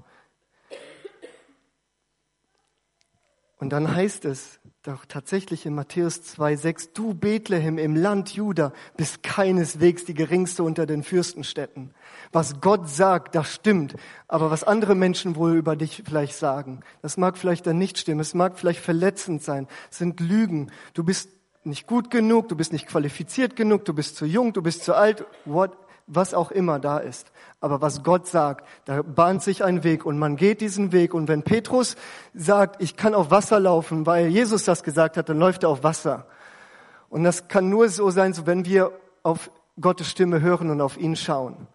S1: Und dann heißt es doch tatsächlich in Matthäus zwei sechs, du Bethlehem im Land Juda bist keineswegs die geringste unter den Fürstenstädten. Was Gott sagt, das stimmt. Aber was andere Menschen wohl über dich vielleicht sagen, das mag vielleicht dann nicht stimmen. Es mag vielleicht verletzend sein. Es sind Lügen. Du bist nicht gut genug, du bist nicht qualifiziert genug, du bist zu jung, du bist zu alt, what, was auch immer da ist. Aber was Gott sagt, da bahnt sich ein Weg und man geht diesen Weg. Und wenn Petrus sagt, ich kann auf Wasser laufen, weil Jesus das gesagt hat, dann läuft er auf Wasser. Und das kann nur so sein, so wenn wir auf Gottes Stimme hören und auf ihn schauen.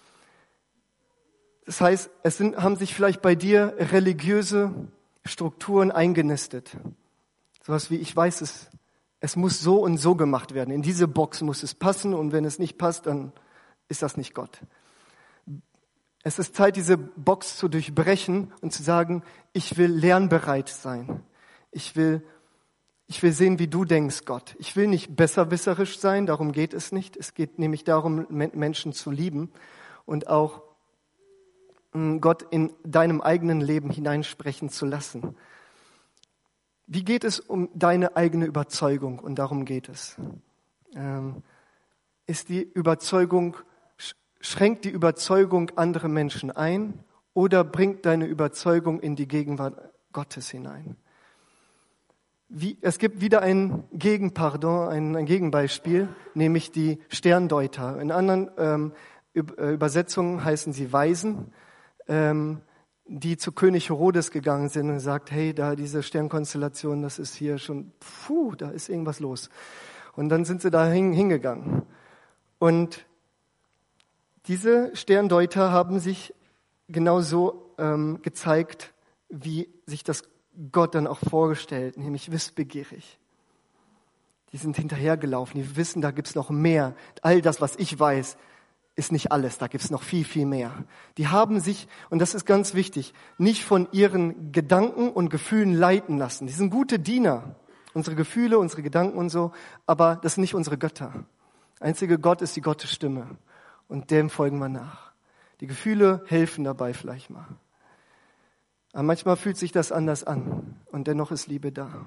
S1: Das heißt, es sind, haben sich vielleicht bei dir religiöse Strukturen eingenistet. Sowas wie, ich weiß es, es muss so und so gemacht werden. In diese Box muss es passen und wenn es nicht passt, dann ist das nicht Gott. Es ist Zeit, diese Box zu durchbrechen und zu sagen, ich will lernbereit sein. Ich will, ich will sehen, wie du denkst, Gott. Ich will nicht besserwisserisch sein, darum geht es nicht. Es geht nämlich darum, Menschen zu lieben und auch Gott in deinem eigenen Leben hineinsprechen zu lassen. Wie geht es um deine eigene Überzeugung? Und darum geht es. Ähm, ist die Überzeugung, schränkt die Überzeugung andere Menschen ein oder bringt deine Überzeugung in die Gegenwart Gottes hinein? Wie, es gibt wieder ein Gegenpardon, ein, ein Gegenbeispiel, nämlich die Sterndeuter. In anderen ähm, Übersetzungen heißen sie Weisen, ähm, die zu König Herodes gegangen sind und gesagt, hey, da diese Sternkonstellation, das ist hier schon, puh, da ist irgendwas los. Und dann sind sie da hin, hingegangen. Und diese Sterndeuter haben sich genauso ähm, gezeigt, wie sich das Gott dann auch vorgestellt, nämlich wissbegierig. Die sind hinterhergelaufen, die wissen, da gibt's noch mehr. All das, was ich weiß, ist nicht alles, da gibt's noch viel, viel mehr. Die haben sich, und das ist ganz wichtig, nicht von ihren Gedanken und Gefühlen leiten lassen. Die sind gute Diener, unsere Gefühle, unsere Gedanken und so, aber das sind nicht unsere Götter. Einzige Gott ist die Gottesstimme und dem folgen wir nach. Die Gefühle helfen dabei vielleicht mal. Aber manchmal fühlt sich das anders an und dennoch ist Liebe da.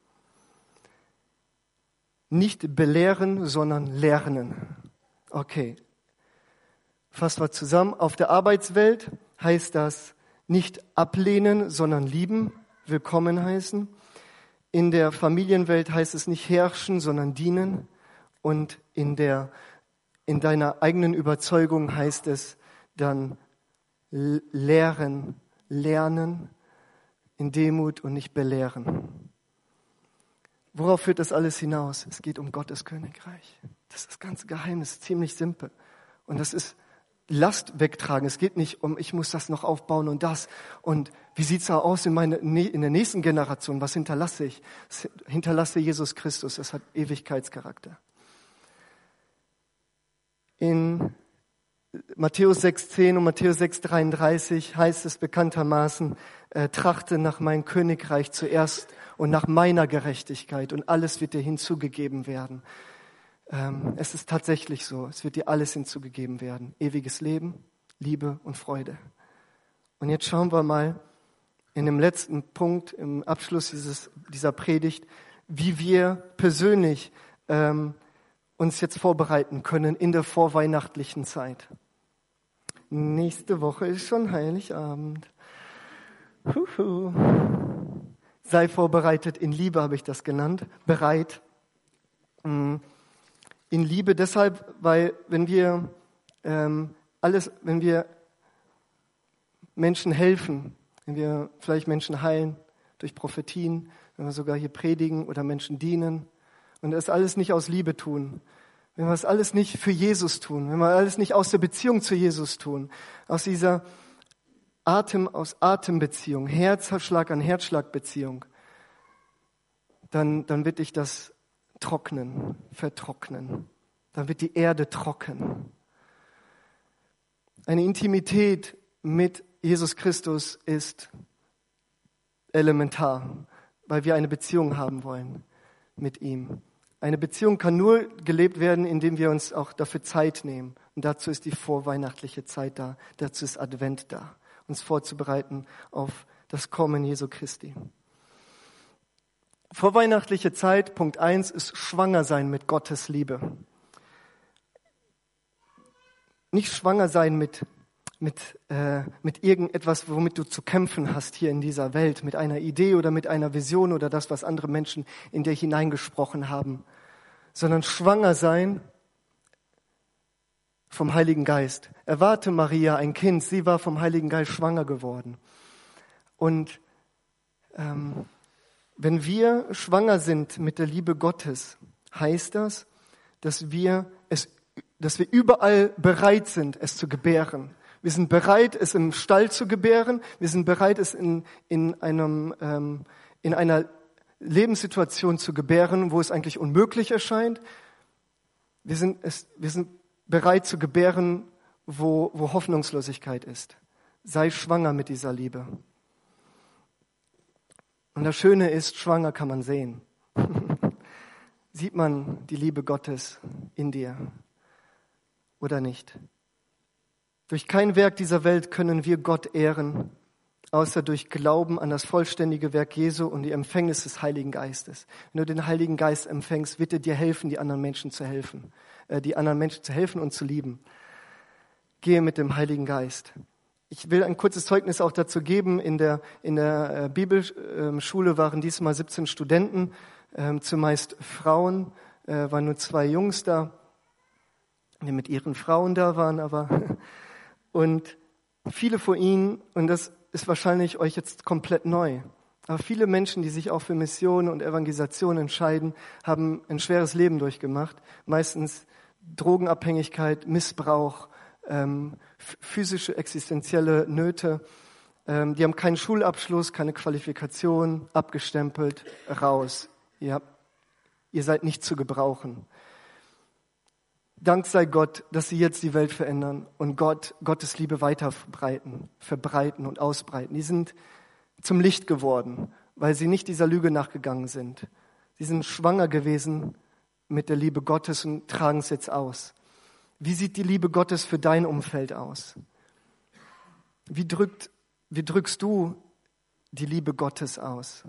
S1: Nicht belehren, sondern lernen. Okay. Fassen wir zusammen. Auf der Arbeitswelt heißt das nicht ablehnen, sondern lieben, willkommen heißen. In der Familienwelt heißt es nicht herrschen, sondern dienen. Und in der, in deiner eigenen Überzeugung heißt es dann lehren, lernen, in Demut und nicht belehren. Worauf führt das alles hinaus? Es geht um Gottes Königreich. Das ist das ganze Geheimnis, ziemlich simpel. Und das ist Last wegtragen. Es geht nicht um, ich muss das noch aufbauen und das. Und wie sieht's da aus in, meine, in der nächsten Generation? Was hinterlasse ich? Ich hinterlasse Jesus Christus. Das hat Ewigkeitscharakter. In Matthäus sechs zehn und Matthäus sechs dreiunddreißig heißt es bekanntermaßen, äh, trachte nach meinem Königreich zuerst und nach meiner Gerechtigkeit und alles wird dir hinzugegeben werden. Ähm, es ist tatsächlich so, es wird dir alles hinzugegeben werden. Ewiges Leben, Liebe und Freude. Und jetzt schauen wir mal in dem letzten Punkt, im Abschluss dieses, dieser Predigt, wie wir persönlich ähm, uns jetzt vorbereiten können in der vorweihnachtlichen Zeit. Nächste Woche ist schon Heiligabend. Huhu. Sei vorbereitet, in Liebe habe ich das genannt, bereit. In Liebe deshalb, weil wenn wir ähm, alles, wenn wir Menschen helfen, wenn wir vielleicht Menschen heilen durch Prophetien, wenn wir sogar hier predigen oder Menschen dienen und das alles nicht aus Liebe tun, wenn wir das alles nicht für Jesus tun, wenn wir alles nicht aus der Beziehung zu Jesus tun, aus dieser Atem, aus Atembeziehung, Herzschlag an Herzschlagbeziehung, dann, dann wird dich das trocknen, vertrocknen. Dann wird die Erde trocken. Eine Intimität mit Jesus Christus ist elementar, weil wir eine Beziehung haben wollen mit ihm. Eine Beziehung kann nur gelebt werden, indem wir uns auch dafür Zeit nehmen. Und dazu ist die vorweihnachtliche Zeit da. Dazu ist Advent da, uns vorzubereiten auf das Kommen Jesu Christi. Vorweihnachtliche Zeit, Punkt eins, ist schwanger sein mit Gottes Liebe. Nicht schwanger sein mit, mit, äh, mit irgendetwas, womit du zu kämpfen hast hier in dieser Welt, mit einer Idee oder mit einer Vision oder das, was andere Menschen in dir hineingesprochen haben, sondern schwanger sein vom Heiligen Geist. Erwarte Maria ein Kind, sie war vom Heiligen Geist schwanger geworden. Und ähm, wenn wir schwanger sind mit der Liebe Gottes, heißt das, dass wir es, dass wir überall bereit sind, es zu gebären. Wir sind bereit, es im Stall zu gebären. Wir sind bereit, es in, in einem, ähm, in einer Lebenssituation zu gebären, wo es eigentlich unmöglich erscheint. Wir sind, es, wir sind bereit zu gebären, wo, wo Hoffnungslosigkeit ist. Sei schwanger mit dieser Liebe. Und das Schöne ist, schwanger kann man sehen. Sieht man die Liebe Gottes in dir oder nicht? Durch kein Werk dieser Welt können wir Gott ehren, außer durch Glauben an das vollständige Werk Jesu und die Empfängnis des Heiligen Geistes. Wenn du den Heiligen Geist empfängst, wird er dir helfen, die anderen Menschen zu helfen, äh, die anderen Menschen zu helfen und zu lieben. Gehe mit dem Heiligen Geist. Ich will ein kurzes Zeugnis auch dazu geben. In der, in der äh, Bibelschule waren diesmal siebzehn Studenten, äh, zumeist Frauen, äh, waren nur zwei Jungs da, die mit ihren Frauen da waren, aber und viele von ihnen, und das ist wahrscheinlich euch jetzt komplett neu, aber viele Menschen, die sich auch für Mission und Evangelisation entscheiden, haben ein schweres Leben durchgemacht. Meistens Drogenabhängigkeit, Missbrauch, ähm, physische, existenzielle Nöte. Ähm, die haben keinen Schulabschluss, keine Qualifikation, abgestempelt, raus. Ihr, habt, ihr seid nicht zu gebrauchen. Dank sei Gott, dass sie jetzt die Welt verändern und Gott, Gottes Liebe weiter verbreiten, verbreiten und ausbreiten. Die sind zum Licht geworden, weil sie nicht dieser Lüge nachgegangen sind. Sie sind schwanger gewesen mit der Liebe Gottes und tragen es jetzt aus. Wie sieht die Liebe Gottes für dein Umfeld aus? Wie drückt, wie drückst du die Liebe Gottes aus?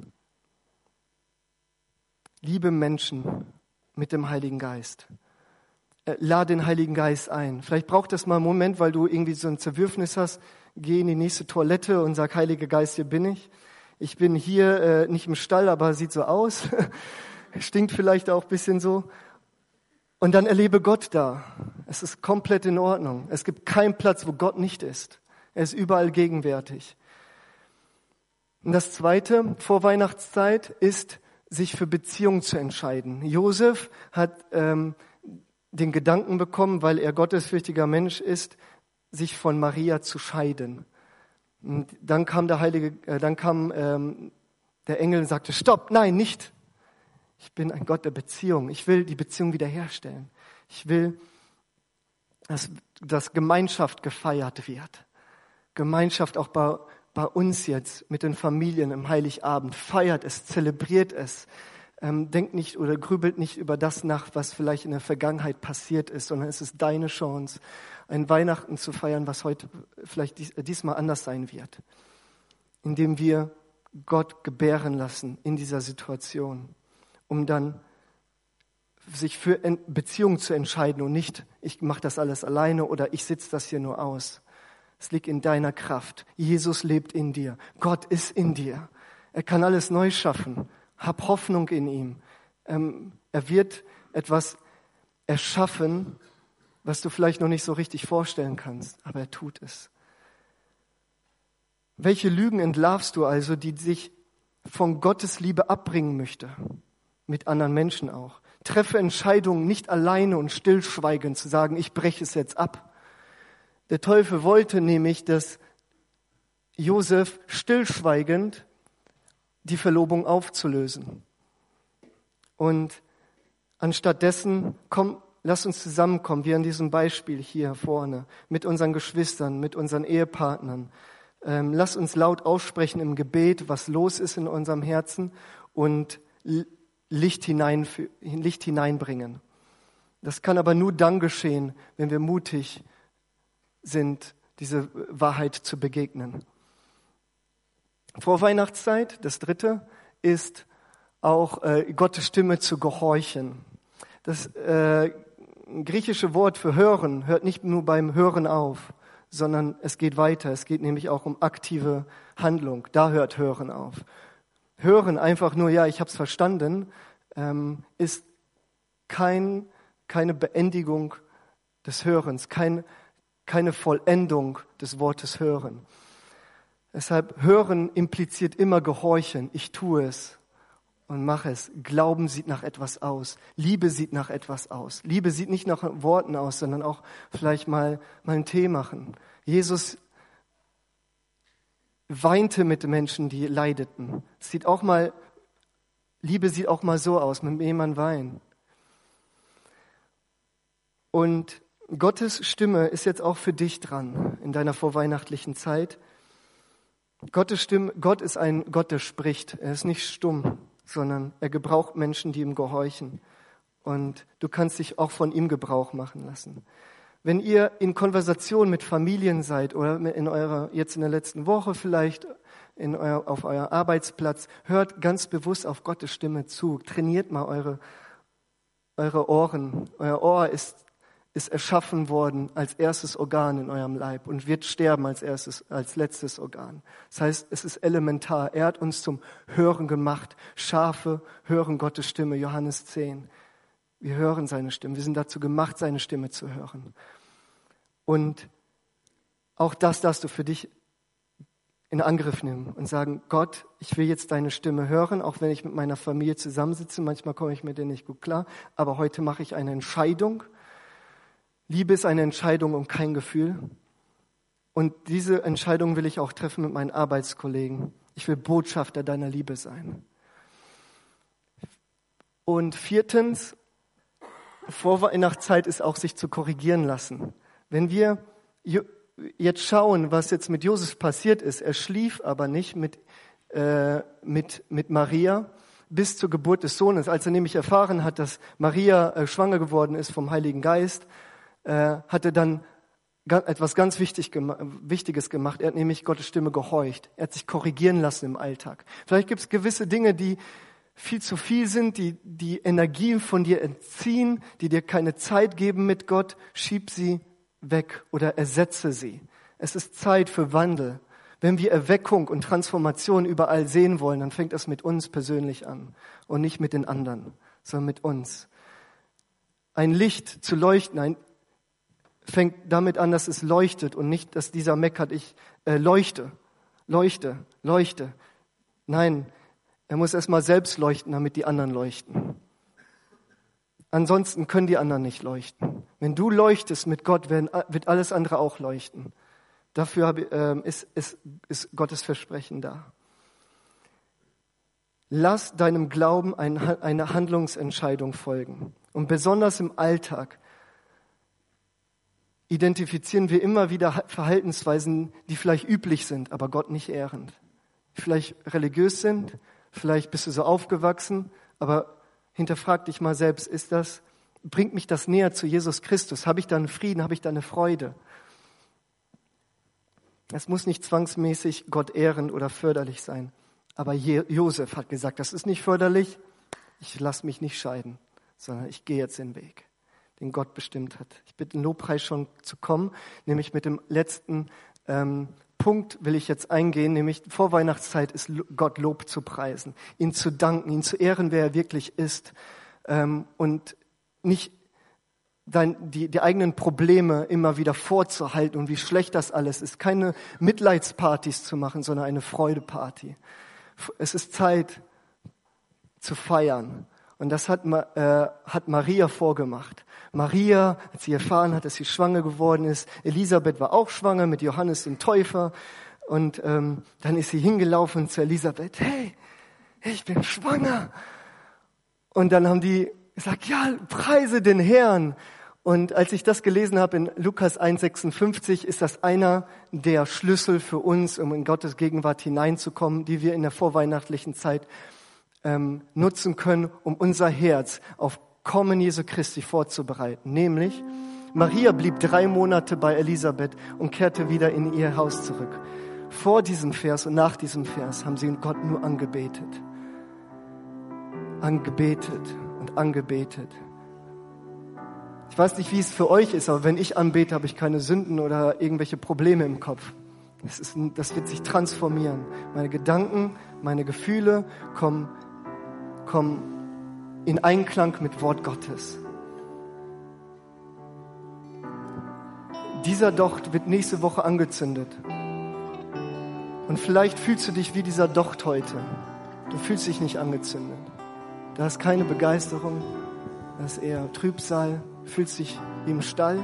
S1: Liebe Menschen mit dem Heiligen Geist. Lade den Heiligen Geist ein. Vielleicht braucht das mal einen Moment, weil du irgendwie so ein Zerwürfnis hast. Geh in die nächste Toilette und sag, Heiliger Geist, hier bin ich. Ich bin hier äh, nicht im Stall, aber sieht so aus. Stinkt vielleicht auch ein bisschen so. Und dann erlebe Gott da. Es ist komplett in Ordnung. Es gibt keinen Platz, wo Gott nicht ist. Er ist überall gegenwärtig. Und das Zweite, vor Weihnachtszeit, ist, sich für Beziehung zu entscheiden. Josef hat ähm, den Gedanken bekommen, weil er gottesfürchtiger Mensch ist, sich von Maria zu scheiden. Und dann kam der Heilige, äh, dann kam ähm, der Engel und sagte: Stopp, nein, nicht. Ich bin ein Gott der Beziehung. Ich will die Beziehung wiederherstellen. Ich will, dass, dass Gemeinschaft gefeiert wird. Gemeinschaft auch bei, bei uns jetzt mit den Familien im Heiligabend. Feiert es, zelebriert es. Ähm, denkt nicht oder grübelt nicht über das nach, was vielleicht in der Vergangenheit passiert ist, sondern es ist deine Chance, ein Weihnachten zu feiern, was heute vielleicht dies, äh, diesmal anders sein wird. Indem wir Gott gebären lassen in dieser Situation, um dann sich für Beziehung zu entscheiden und nicht, ich mache das alles alleine oder ich sitze das hier nur aus. Es liegt in deiner Kraft. Jesus lebt in dir. Gott ist in dir. Er kann alles neu schaffen. Hab Hoffnung in ihm. Ähm, er wird etwas erschaffen, was du vielleicht noch nicht so richtig vorstellen kannst, aber er tut es. Welche Lügen entlarvst du also, die sich von Gottes Liebe abbringen möchte? Mit anderen Menschen auch. Treffe Entscheidungen nicht alleine und stillschweigend zu sagen, ich breche es jetzt ab. Der Teufel wollte nämlich, dass Josef stillschweigend die Verlobung aufzulösen. Und anstatt dessen, komm, lass uns zusammenkommen, wie an diesem Beispiel hier vorne, mit unseren Geschwistern, mit unseren Ehepartnern. Ähm, lass uns laut aussprechen im Gebet, was los ist in unserem Herzen und Licht hinein, Licht hineinbringen. Das kann aber nur dann geschehen, wenn wir mutig sind, diese Wahrheit zu begegnen. Vor Weihnachtszeit, das dritte, ist auch äh, Gottes Stimme zu gehorchen. Das äh, griechische Wort für hören hört nicht nur beim Hören auf, sondern es geht weiter. Es geht nämlich auch um aktive Handlung. Da hört Hören auf. Hören einfach nur, ja, ich habe es verstanden, ähm, ist kein, keine Beendigung des Hörens, kein, keine Vollendung des Wortes Hören. Deshalb Hören impliziert immer Gehorchen. Ich tue es und mache es. Glauben sieht nach etwas aus. Liebe sieht nach etwas aus. Liebe sieht nicht nach Worten aus, sondern auch vielleicht mal, mal einen Tee machen. Jesus weinte mit Menschen, die leideten. Es sieht auch mal, Liebe sieht auch mal so aus, mit jemandem weinen. Und Gottes Stimme ist jetzt auch für dich dran in deiner vorweihnachtlichen Zeit. Gottes Stimme, Gott ist ein Gott, der spricht. Er ist nicht stumm, sondern er gebraucht Menschen, die ihm gehorchen. Und du kannst dich auch von ihm Gebrauch machen lassen. Wenn ihr in Konversation mit Familien seid oder in eurer, jetzt in der letzten Woche vielleicht in euer, auf euer Arbeitsplatz, hört ganz bewusst auf Gottes Stimme zu. Trainiert mal eure, eure Ohren. Euer Ohr ist, ist erschaffen worden als erstes Organ in eurem Leib und wird sterben als erstes, als letztes Organ. Das heißt, es ist elementar. Er hat uns zum Hören gemacht. Schafe hören Gottes Stimme, Johannes zehn. Wir hören seine Stimme. Wir sind dazu gemacht, seine Stimme zu hören. Und auch das darfst du für dich in Angriff nehmen und sagen, Gott, ich will jetzt deine Stimme hören, auch wenn ich mit meiner Familie zusammensitze. Manchmal komme ich mit denen nicht gut klar, aber heute mache ich eine Entscheidung. Liebe ist eine Entscheidung und kein Gefühl. Und diese Entscheidung will ich auch treffen mit meinen Arbeitskollegen. Ich will Botschafter deiner Liebe sein. Und viertens, vor Weihnachtszeit ist auch sich zu korrigieren lassen. Wenn wir jetzt schauen, was jetzt mit Josef passiert ist, er schlief aber nicht mit, äh, mit, mit Maria bis zur Geburt des Sohnes. Als er nämlich erfahren hat, dass Maria äh, schwanger geworden ist vom Heiligen Geist, äh, hat er dann ga- etwas ganz wichtig gema- Wichtiges gemacht. Er hat nämlich Gottes Stimme gehorcht. Er hat sich korrigieren lassen im Alltag. Vielleicht gibt es gewisse Dinge, die viel zu viel sind, die die Energie von dir entziehen, die dir keine Zeit geben mit Gott, schieb sie weg oder ersetze sie. Es ist Zeit für Wandel. Wenn wir Erweckung und Transformation überall sehen wollen, dann fängt das mit uns persönlich an und nicht mit den anderen, sondern mit uns. Ein Licht zu leuchten, ein, fängt damit an, dass es leuchtet und nicht, dass dieser meckert, ich äh, leuchte, leuchte, leuchte. Nein, er muss erstmal selbst leuchten, damit die anderen leuchten. Ansonsten können die anderen nicht leuchten. Wenn du leuchtest mit Gott, werden, wird alles andere auch leuchten. Dafür habe, äh, ist, ist, ist Gottes Versprechen da. Lass deinem Glauben ein, eine Handlungsentscheidung folgen. Und besonders im Alltag identifizieren wir immer wieder Verhaltensweisen, die vielleicht üblich sind, aber Gott nicht ehrend. Die vielleicht religiös sind, vielleicht bist du so aufgewachsen, aber hinterfrag dich mal selbst, ist das, bringt mich das näher zu Jesus Christus? Habe ich da einen Frieden? Habe ich da eine Freude? Es muss nicht zwangsmäßig Gott ehrend oder förderlich sein. Aber Josef hat gesagt, das ist nicht förderlich, ich lasse mich nicht scheiden, sondern ich gehe jetzt den Weg, den Gott bestimmt hat. Ich bitte den Lobpreis schon zu kommen, nämlich mit dem letzten ähm, Punkt will ich jetzt eingehen, nämlich vor Weihnachtszeit ist Gott Lob zu preisen, ihn zu danken, ihn zu ehren, wer er wirklich ist ähm, und nicht dein, die, die eigenen Probleme immer wieder vorzuhalten und wie schlecht das alles ist. Keine Mitleidspartys zu machen, sondern eine Freudeparty. Es ist Zeit zu feiern Und das hat, äh, hat Maria vorgemacht. Maria, als sie erfahren hat, dass sie schwanger geworden ist, Elisabeth war auch schwanger mit Johannes dem Täufer. Und ähm, dann ist sie hingelaufen zu Elisabeth. Hey, ich bin schwanger. Und dann haben die gesagt, ja, preise den Herrn. Und als ich das gelesen habe in Lukas eins sechsundfünfzig, ist das einer der Schlüssel für uns, um in Gottes Gegenwart hineinzukommen, die wir in der vorweihnachtlichen Zeit ähm, nutzen können, um unser Herz auf Kommen Jesu Christi vorzubereiten. Nämlich, Maria blieb drei Monate bei Elisabeth und kehrte wieder in ihr Haus zurück. Vor diesem Vers und nach diesem Vers haben sie Gott nur angebetet. Angebetet und angebetet. Ich weiß nicht, wie es für euch ist, aber wenn ich anbete, habe ich keine Sünden oder irgendwelche Probleme im Kopf. Das ist, das wird sich transformieren. Meine Gedanken, meine Gefühle kommen, kommen in Einklang mit Wort Gottes. Dieser Docht wird nächste Woche angezündet. Und vielleicht fühlst du dich wie dieser Docht heute. Du fühlst dich nicht angezündet. Da ist keine Begeisterung, da ist eher Trübsal. Du fühlst dich wie im Stall.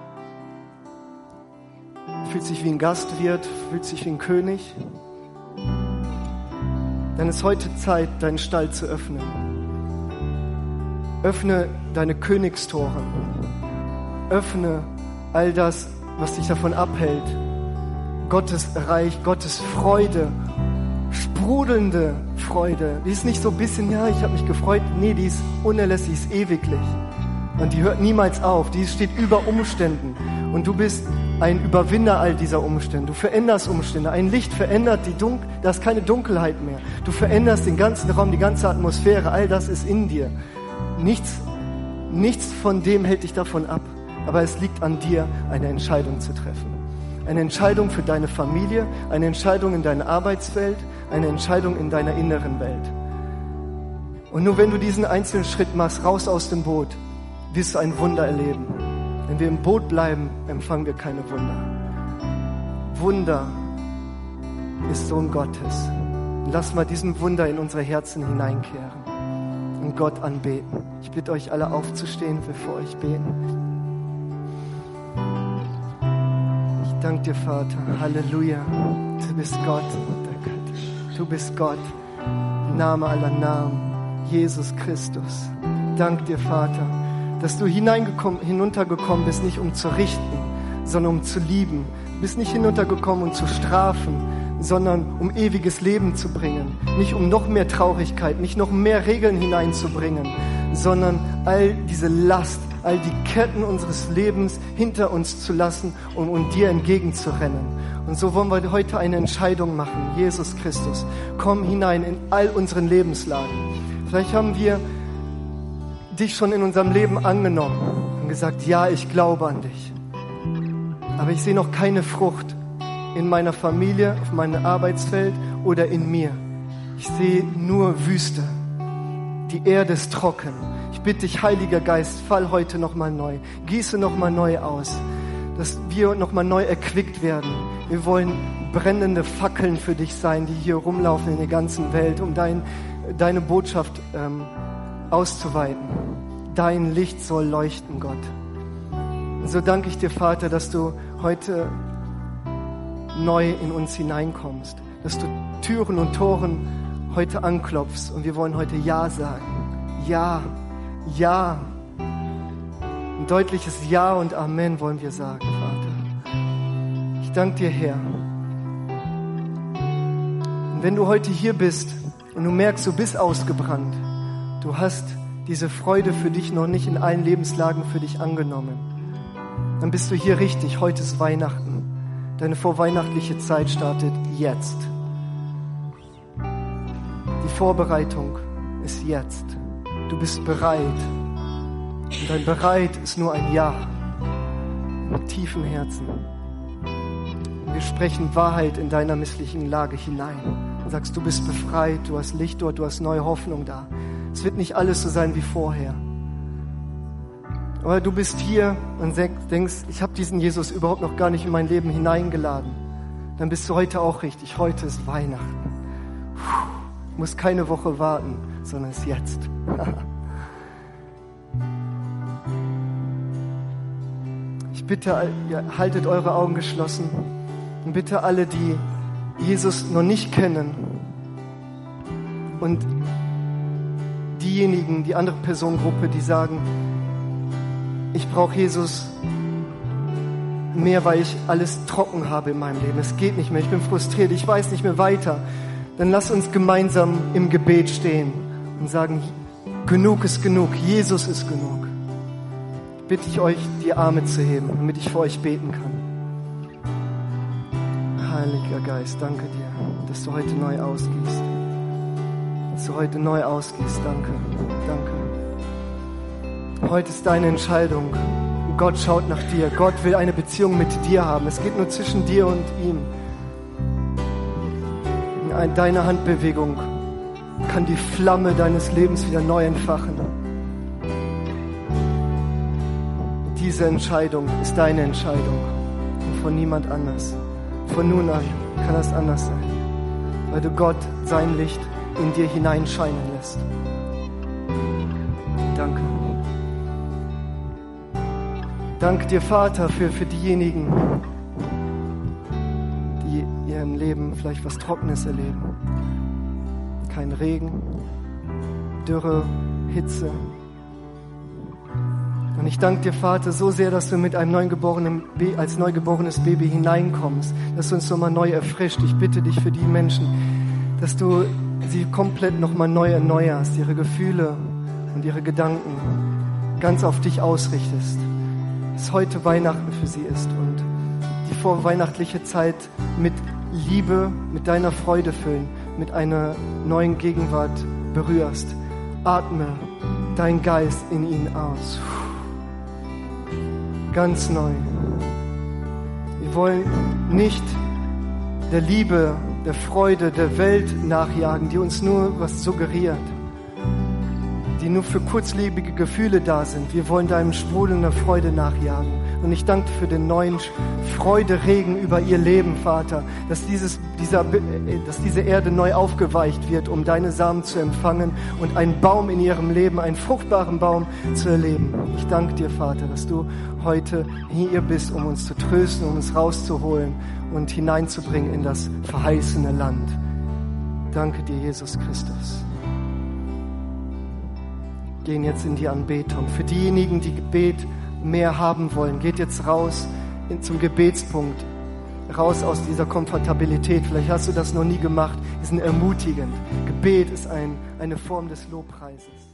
S1: Du fühlst dich wie ein Gastwirt, du fühlst dich wie ein König. Dann ist heute Zeit, deinen Stall zu öffnen. Öffne deine Königstore. Öffne all das, was dich davon abhält. Gottes Reich, Gottes Freude, sprudelnde Freude. Die ist nicht so ein bisschen, ja, ich habe mich gefreut. Nee, die ist unerlässlich, ist ewiglich. Und die hört niemals auf. Die steht über Umständen. Und du bist ein Überwinder all dieser Umstände. Du veränderst Umstände. Ein Licht verändert die Dunkel. Da ist keine Dunkelheit mehr. Du veränderst den ganzen Raum, die ganze Atmosphäre. All das ist in dir. Nichts, nichts von dem hält dich davon ab. Aber es liegt an dir, eine Entscheidung zu treffen. Eine Entscheidung für deine Familie, eine Entscheidung in deinem Arbeitsfeld, eine Entscheidung in deiner inneren Welt. Und nur wenn du diesen einzelnen Schritt machst, raus aus dem Boot, wirst du ein Wunder erleben. Wenn wir im Boot bleiben, empfangen wir keine Wunder. Wunder ist Sohn Gottes. Lass mal diesen Wunder in unsere Herzen hineinkehren und Gott anbeten. Ich bitte euch alle aufzustehen, bevor ich bete. Ich danke dir, Vater. Halleluja. Du bist Gott. Du bist Gott. Name aller Namen. Jesus Christus. Danke dir, Vater, dass du hineingekommen, hinuntergekommen bist, nicht um zu richten, sondern um zu lieben. Du bist nicht hinuntergekommen, um zu strafen, sondern um ewiges Leben zu bringen. Nicht um noch mehr Traurigkeit, nicht noch mehr Regeln hineinzubringen, sondern all diese Last, all die Ketten unseres Lebens hinter uns zu lassen und, und dir entgegenzurennen. Und so wollen wir heute eine Entscheidung machen. Jesus Christus, komm hinein in all unseren Lebenslagen. Vielleicht haben wir dich schon in unserem Leben angenommen und gesagt, ja, ich glaube an dich. Aber ich sehe noch keine Frucht in meiner Familie, auf meinem Arbeitsfeld oder in mir. Ich sehe nur Wüste. Die Erde ist trocken. Ich bitte dich, Heiliger Geist, fall heute nochmal neu. Gieße nochmal neu aus, dass wir nochmal neu erquickt werden. Wir wollen brennende Fackeln für dich sein, die hier rumlaufen in der ganzen Welt, um dein, deine Botschaft ähm, auszuweiten. Dein Licht soll leuchten, Gott. Und so danke ich dir, Vater, dass du heute neu in uns hineinkommst, dass du Türen und Toren heute anklopfst und wir wollen heute Ja sagen. Ja, Ja. Ein deutliches Ja und Amen wollen wir sagen, Vater. Ich danke dir, Herr. Und wenn du heute hier bist und du merkst, du bist ausgebrannt, du hast diese Freude für dich noch nicht in allen Lebenslagen für dich angenommen, dann bist du hier richtig. Heute ist Weihnachten. Deine vorweihnachtliche Zeit startet jetzt. Die Vorbereitung ist jetzt. Du bist bereit. Und dein Bereit ist nur ein Ja. Mit tiefem Herzen. Wir sprechen Wahrheit in deiner misslichen Lage hinein. Du sagst, du bist befreit, du hast Licht dort, du hast neue Hoffnung da. Es wird nicht alles so sein wie vorher. Aber du bist hier und denkst, ich habe diesen Jesus überhaupt noch gar nicht in mein Leben hineingeladen. Dann bist du heute auch richtig. Heute ist Weihnachten. Du musst keine Woche warten, sondern es ist jetzt. bitte, ja, haltet eure Augen geschlossen. Und bitte alle, die Jesus noch nicht kennen und diejenigen, die andere Personengruppe, die sagen, ich brauche Jesus mehr, weil ich alles trocken habe in meinem Leben. Es geht nicht mehr, ich bin frustriert, ich weiß nicht mehr weiter. Dann lass uns gemeinsam im Gebet stehen und sagen, genug ist genug, Jesus ist genug. Bitte ich euch, die Arme zu heben, damit ich für euch beten kann. Heiliger Geist, danke dir, dass du heute neu ausgießt. Dass du heute neu ausgießt, danke, danke. Heute ist deine Entscheidung. Gott schaut nach dir. Gott will eine Beziehung mit dir haben. Es geht nur zwischen dir und ihm. Deine Handbewegung kann die Flamme deines Lebens wieder neu entfachen. Diese Entscheidung ist deine Entscheidung und von niemand anders. Von nun an kann das anders sein, weil du Gott sein Licht in dir hineinscheinen lässt. Danke. Danke dir, Vater, für, für diejenigen, die in ihrem Leben vielleicht was Trockenes erleben. Kein Regen, Dürre, Hitze. Und ich danke dir, Vater, so sehr, dass du mit einem neugeborenen Be- als neugeborenes Baby hineinkommst, dass du uns nochmal neu erfrischt. Ich bitte dich für die Menschen, dass du sie komplett nochmal neu erneuerst, ihre Gefühle und ihre Gedanken ganz auf dich ausrichtest. Dass heute Weihnachten für sie ist und die vorweihnachtliche Zeit mit Liebe, mit deiner Freude füllen, mit einer neuen Gegenwart berührst. Atme dein Geist in ihnen aus. Ganz neu. Wir wollen nicht der Liebe, der Freude, der Welt nachjagen, die uns nur was suggeriert, die nur für kurzlebige Gefühle da sind. Wir wollen deinem sprudelnder Freude nachjagen. Und ich danke für den neuen Freuderegen über ihr Leben, Vater, dass, dieses, dieser, dass diese Erde neu aufgeweicht wird, um deine Samen zu empfangen und einen Baum in ihrem Leben, einen fruchtbaren Baum zu erleben. Ich danke dir, Vater, dass du heute hier bist, um uns zu trösten, um uns rauszuholen und hineinzubringen in das verheißene Land. Danke dir, Jesus Christus. Wir gehen jetzt in die Anbetung. Für diejenigen, die Gebet mehr haben wollen, geht jetzt raus in, zum Gebetspunkt, raus aus dieser Komfortabilität. Vielleicht hast du das noch nie gemacht. Die sind ermutigend. Gebet ist ein, eine Form des Lobpreises.